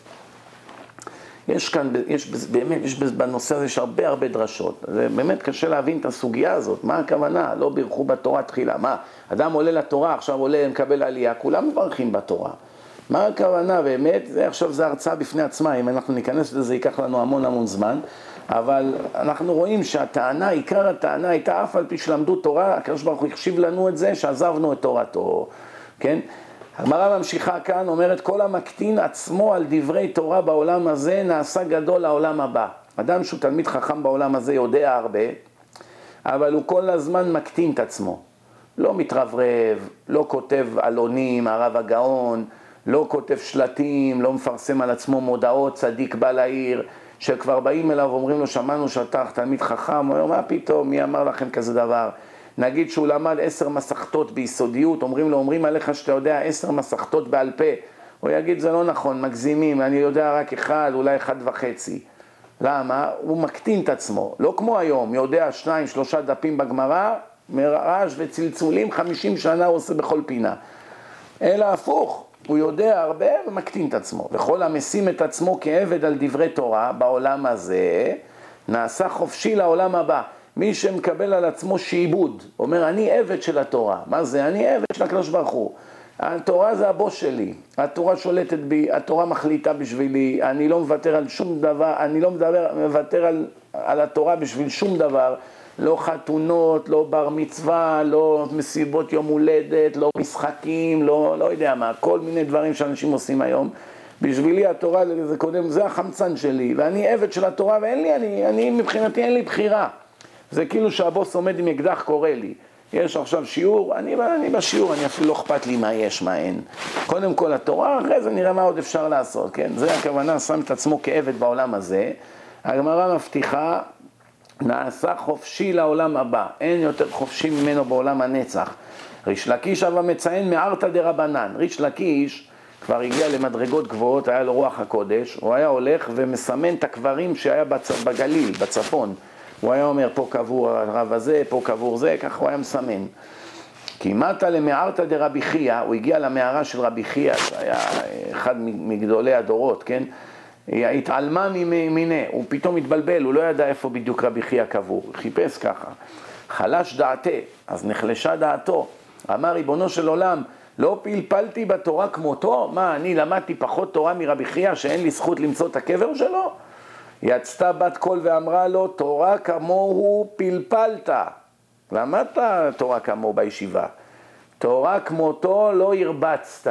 יש בנושא הזה יש הרבה דרשות. זה באמת קשה להבין את הסוגיה הזאת. מה הכוונה? לא בירכו בתורה תחילה. מה? אדם עולה לתורה, עכשיו עולה מקבל עלייה, כולם מברכים בתורה. מה הכוונה באמת? עכשיו זה הרצאה בפני עצמה, אם אנחנו ניכנס לזה ייקח לנו המון זמן, אבל אנחנו רואים שהטענה, עיקר הטענה הייתה אף על פי שלמדו תורה, הקדוש ברוך הוא החשיב לנו את זה שעזבנו את תורתו, כן? הגמרא ממשיכה כאן, אומרת, כל המקטין עצמו על דברי תורה בעולם הזה נעשה גדול לעולם הבא. אדם שהוא תלמיד חכם בעולם הזה יודע הרבה, אבל הוא כל הזמן מקטין את עצמו. לא מתרברב, לא כותב עלונים, הרב הגאון, לא כותב שלטים, לא מפרסם על עצמו מודעות, צדיק בא לעיר, שכבר באים אליו ואומרים לו, שמענו שאתה תלמיד חכם, הוא אומר, מה פתאום, מי אמר לכם כזה דבר? נגיד שהוא למד 10 מסכתות ביסודיות, אומרים עליך שאתה יודע 10 מסכתות בעל פה, הוא יגיד, זה לא נכון, מגזימים, אני יודע רק 1, אולי 1.5. למה? הוא מקטין את עצמו, לא כמו היום, יודע 2-3 דפים בגמרא, מרעש וצלצולים 50 שנה הוא עושה בכל פינה. אלא הפוך, הוא יודע הרבה ומקטין את עצמו. וכל המשים את עצמו כעבד על דברי תורה בעולם הזה, נעשה חופשי לעולם הבא. מי שמקבל על עצמו שעבוד, אומר אני עבד של התורה. מה זה? אני עבד של הקדוש ברוך הוא. התורה זה הבוס שלי, התורה שולטת בי, התורה מחליטה בשבילי, אני לא מוותר על שום דבר, אני לא מוותר על התורה בשביל שום דבר, לא חתונות, לא בר מצווה, לא מסיבות יום הולדת, לא משחקים, לא יודע מה, כל מיני דברים שאנשים עושים היום. בשבילי התורה זה קודם, זה החמצן שלי, ואני עבד של התורה ואין לי, אני מבחינתי אין לי בחירה. זה כאילו שהבוס עומד עם אקדח קורא לי. יש עכשיו שיעור, אני בשיעור, אני אפילו לא אכפת לי מה יש, מה אין. קודם כל התורה, אחרי זה נראה מה עוד אפשר לעשות, כן? זה הכוונה, שם את עצמו כעבד בעולם הזה. הגמרא מבטיחה, נעשה חופשי לעולם הבא. אין יותר חופשי ממנו בעולם הנצח. ריש לקיש אבל מציין מערתא דרבנן. ריש לקיש כבר הגיע למדרגות גבוהות, היה לו רוח הקודש. הוא היה הולך ומסמן את הקברים שהיה בגליל, בצפון. הוא היה אומר, פה קבור הרב הזה, פה קבור זה, כך הוא היה מסמן. כי מטה למערתא דרבי חייא, הוא הגיע למערה של רבי חייא, שהיה אחד מגדולי הדורות, כן? היא התעלמה ממיני, הוא פתאום התבלבל, הוא לא ידע איפה בדיוק רבי חייא קבור, הוא חיפש ככה. חלש דעתה, אז נחלשה דעתו. אמר, ריבונו של עולם, לא פלפלתי בתורה כמותו? מה, אני למדתי פחות תורה מרבי חייא, שאין לי זכות למצוא את הקבר שלו? יצתה בת קול ואמרה לו, תורה כמוהו פלפלת. למדת תורה כמוהו בישיבה. תורה כמותו לא הרבצת.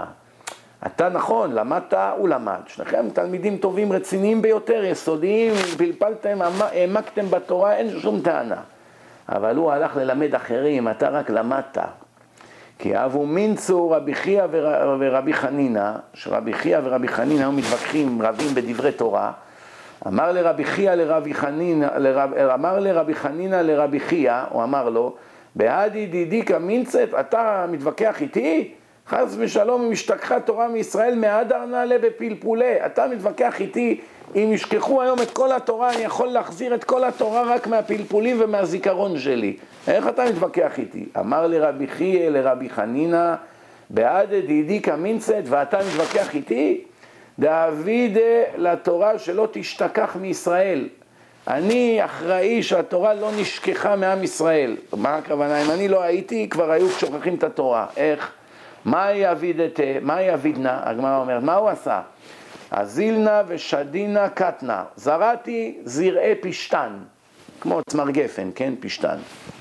אתה נכון, למדת, הוא למד. שניכם תלמידים טובים, רציניים ביותר, יסודיים, פלפלתם, העמקתם בתורה, אין שום טענה. אבל הוא הלך ללמד אחרים, אתה רק למדת. כי אבו מינצו רבי חייא ורבי חנינא, שרבי חייא ורבי חנינא היו מתווכחים, רבים בדברי תורה. אמר לרבי חייא לרבי חנינא, אמר לרבי חנינא לרבי חייא, הוא אמר לו, בהדי דידיקה מינצת, אתה מתווכח איתי? חס ושלום אם השתכחה תורה מישראל מהדר נעלה בפלפולי. אתה מתווכח איתי, אם ישכחו היום את כל התורה, אני יכול להחזיר את כל התורה רק מהפלפולים ומהזיכרון שלי. איך אתה מתווכח איתי? אמר לרבי חייא לרבי חנינא, בהדי דידיקה מינצת, ואתה מתווכח איתי? דאביד לתורה שלא תשתכח מישראל. אני אחראי שהתורה לא נשכחה מעם ישראל. מה הכוונה? אם אני לא הייתי, כבר היו שוכחים את התורה. איך? מה יבידנה? הגמרא אומרת, מה הוא עשה? אזילנה ושדינה קטנה. זרעתי זרעי פשטן. כמו צמר גפן, כן? פשטן.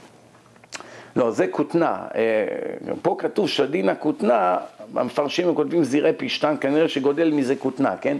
לא, זה כותנה. פה כתוב שדינה כותנה, המפרשים הם כותבים זרעי פשטן, כנראה שגודל מזה כותנה, כן?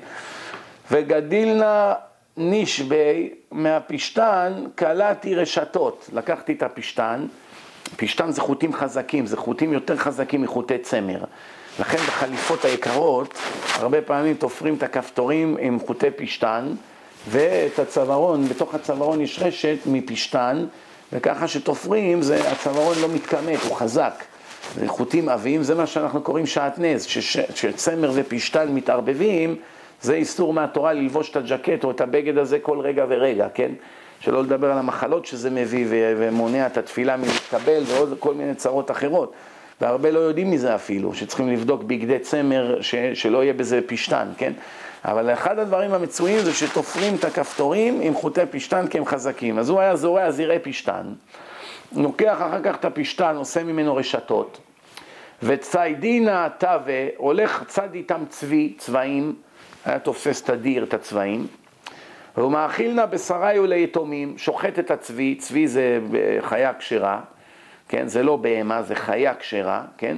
וגדילנה נשבי, מהפשטן קלעתי רשתות. לקחתי את הפשטן, פשטן זה חוטים חזקים, זה חוטים יותר חזקים מחוטי צמר. לכן בחליפות היקרות, הרבה פעמים תופרים את הכפתורים עם חוטי פשטן, ואת הצווארון, בתוך הצווארון יש רשת מפשטן, וככה שתופרים, הצווארון לא מתכמת, הוא חזק. זה חוטים עבים, זה מה שאנחנו קוראים שעטנז, שצמר ופשטן מתערבבים, זה איסור מהתורה ללבוש את הג'קט או את הבגד הזה כל רגע ורגע, כן? שלא לדבר על המחלות שזה מביא ומונע את התפילה מלהתקבל ועוד כל מיני צרות אחרות. והרבה לא יודעים מזה אפילו, שצריכים לבדוק בגדי צמר שלא יהיה בזה פשטן, כן? אבל אחד הדברים המצויים זה שתופרים את הכפתורים עם חוטי פשטן כי הם חזקים. אז הוא היה זורע זרעי פשטן, לוקח אחר כך את הפשטן, עושה ממנו רשתות, וציידינה תווה, הולך צד איתם צבעים, היה תופס תדיר את הצבעים, והוא מאכילנה בשרי וליתומים, שוחט את הצבי, צבי זה חיה כשרה, כן? זה לא בהמה, זה חיה כשרה, כן?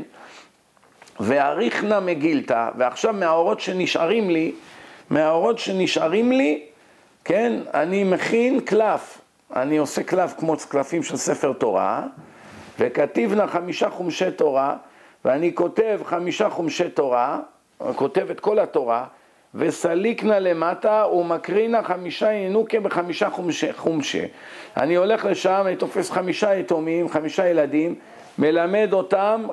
והאריכנה מגילתה, ועכשיו מהאורות שנשארים לי, כן? אני מכין קלף, אני עושה קלף כמו קלפים של ספר תורה, וכתיבנה 5 חומשי תורה, ואני כותב 5 חומשי תורה, כותב את כל התורה, וסליקנה למטה ומקרינה 5 ינוקה ב5 חומשי. אני הולך לשם, אני תופס 5 יתומים, 5 ילדים, מלמד אותם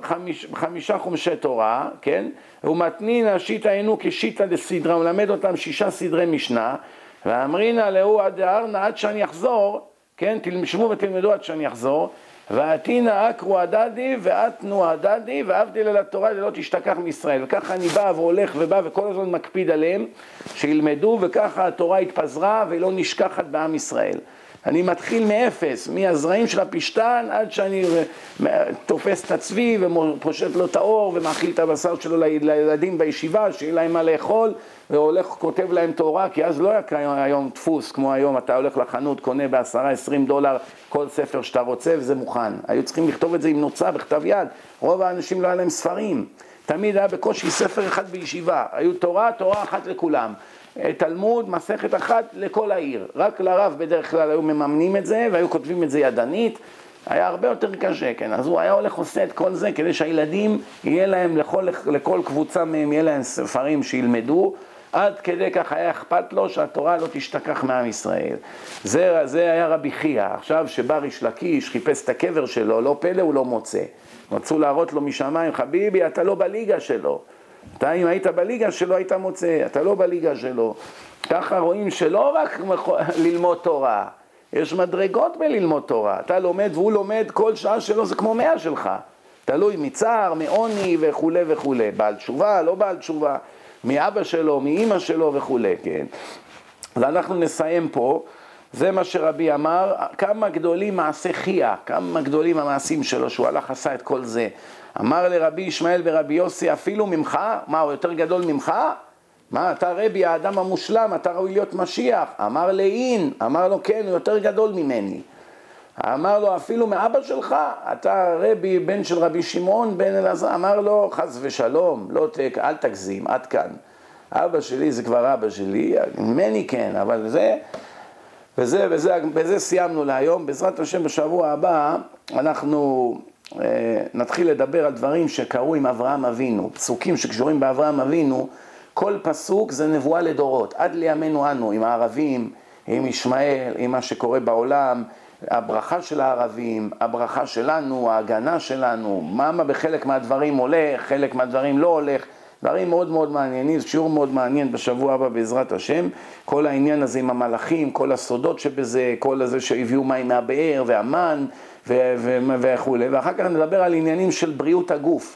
5 חומשי תורה, כן? ומתנינה שיטה ינוקה שיטה לסדרה, מלמד אותם 6 סדרי משנה, ואמרינה לאו עד הארנה עד שאני אחזור, כן? תלמשמו ותלמדו עד שאני אחזור, ועתינה אקרו הדדי ואתנו הדדי ועבדי לתורה ללא תשתכח מישראל. וככה אני בא והולך ובא וכל הזמן מקפיד עליהם שילמדו, וככה התורה התפזרה ולא נשכחת בעם ישראל. אני מתחיל מאפס, מהזרעים של הפשטן עד שאני תופס את הצבי ופושט לו את האור ומאכיל את הבשר שלו לילדים בישיבה שיהיה להם מה לאכול, והולך כותב להם תורה, כי אז לא היה היום דפוס כמו היום, אתה הולך לחנות, קונה ב$10-20 כל ספר שאתה רוצה וזה מוכן. היו צריכים לכתוב את זה עם נוצה בכתב יד, רוב האנשים לא היה להם ספרים, תמיד היה בקושי ספר אחד בישיבה, היו תורה אחת לכולם. תלמוד, מסכת אחת לכל העיר. רק לרב בדרך כלל היו מממנים את זה, והיו כותבים את זה ידנית. היה הרבה יותר קשה, כן. אז הוא היה הולך עושה את כל זה, כדי שהילדים יהיה להם, לכל קבוצה מהם יהיה להם ספרים שילמדו, עד כדי כך היה אכפת לו שהתורה לא תשתכח מעם ישראל. זה היה רבי חייא. עכשיו שבא ריש לקיש, חיפש את הקבר שלו, לא פלא הוא לא מוצא. רצו להראות לו משמיים, חביבי, אתה לא בליגה שלו. אתה אם היית בליגה שלו היית מוצא, אתה לא בליגה שלו. ככה רואים שלא רק ללמוד תורה, יש מדרגות בללמוד תורה. אתה לומד והוא לומד, כל שעה שלו זה כמו 100 שלך. תלוי מצער, מעוני וכו' וכו'. בעל תשובה, לא בעל תשובה, מאבא שלו, מאמא שלו וכו', כן. ואנחנו נסיים פה. זה מה שרבי אמר, כמה גדולים מעשי חייא, כמה גדולים המעשים שלו, שהוא הלך עשה את כל זה. אמר לרבי ישמעאל ורבי יוסי, אפילו ממך? מה, הוא יותר גדול ממך? מה, אתה רבי, האדם המושלם, אתה ראוי להיות משיח. אמר לאין, אמר לו כן, הוא יותר גדול ממני. אמר לו, אפילו מאבא שלך, אתה רבי, בן של רבי שמעון, בן אלעזר. אמר לו, חס ושלום, אל תגזים, עד כאן. אבא שלי זה כבר אבא שלי, ממני כן, אבל זה... בזה סיימנו להיום. בעזרת השם בשבוע הבא אנחנו נתחיל לדבר על דברים שקרו עם אברהם אבינו, פסוקים שקשורים באברהם אבינו. כל פסוק זה נבואה לדורות, עד לימינו אנו, עם הערבים, עם ישמעאל, עם מה שקורה בעולם, הברכה של הערבים, הברכה שלנו, ההגנה שלנו, מה בחלק מהדברים הולך, חלק מהדברים לא הולך, דברים מאוד מאוד מעניינים, זה שיעור מאוד מעניין בשבוע הבא בעזרת השם, כל העניין הזה עם המלאכים, כל הסודות שבזה, כל הזה שהביאו מים מהבאר והמן וכו', ואחר כך נדבר על עניינים של בריאות הגוף,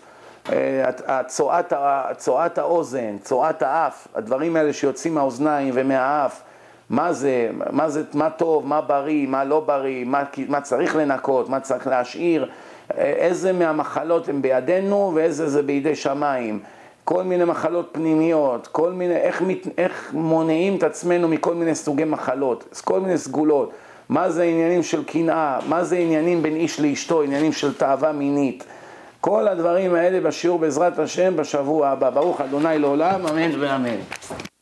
צואת האוזן, צואת האף, הדברים האלה שיוצאים מהאוזניים ומהאף, מה טוב, מה בריא, מה לא בריא, מה צריך לנקות, מה צריך להשאיר, איזה מהמחלות הן בידינו ואיזה זה בידי שמיים, כל מיני מחלות פנימיות, כל מיני, איך מונעים את עצמנו מכל מיני סוגי מחלות, כל מיני סגולות, מה זה עניינים של קנאה, מה זה עניינים בין איש לאשתו, עניינים של תאווה מינית, כל הדברים האלה בשיעור בעזרת השם בשבוע הבא. ברוך אדוני לעולם, אמן ואמן.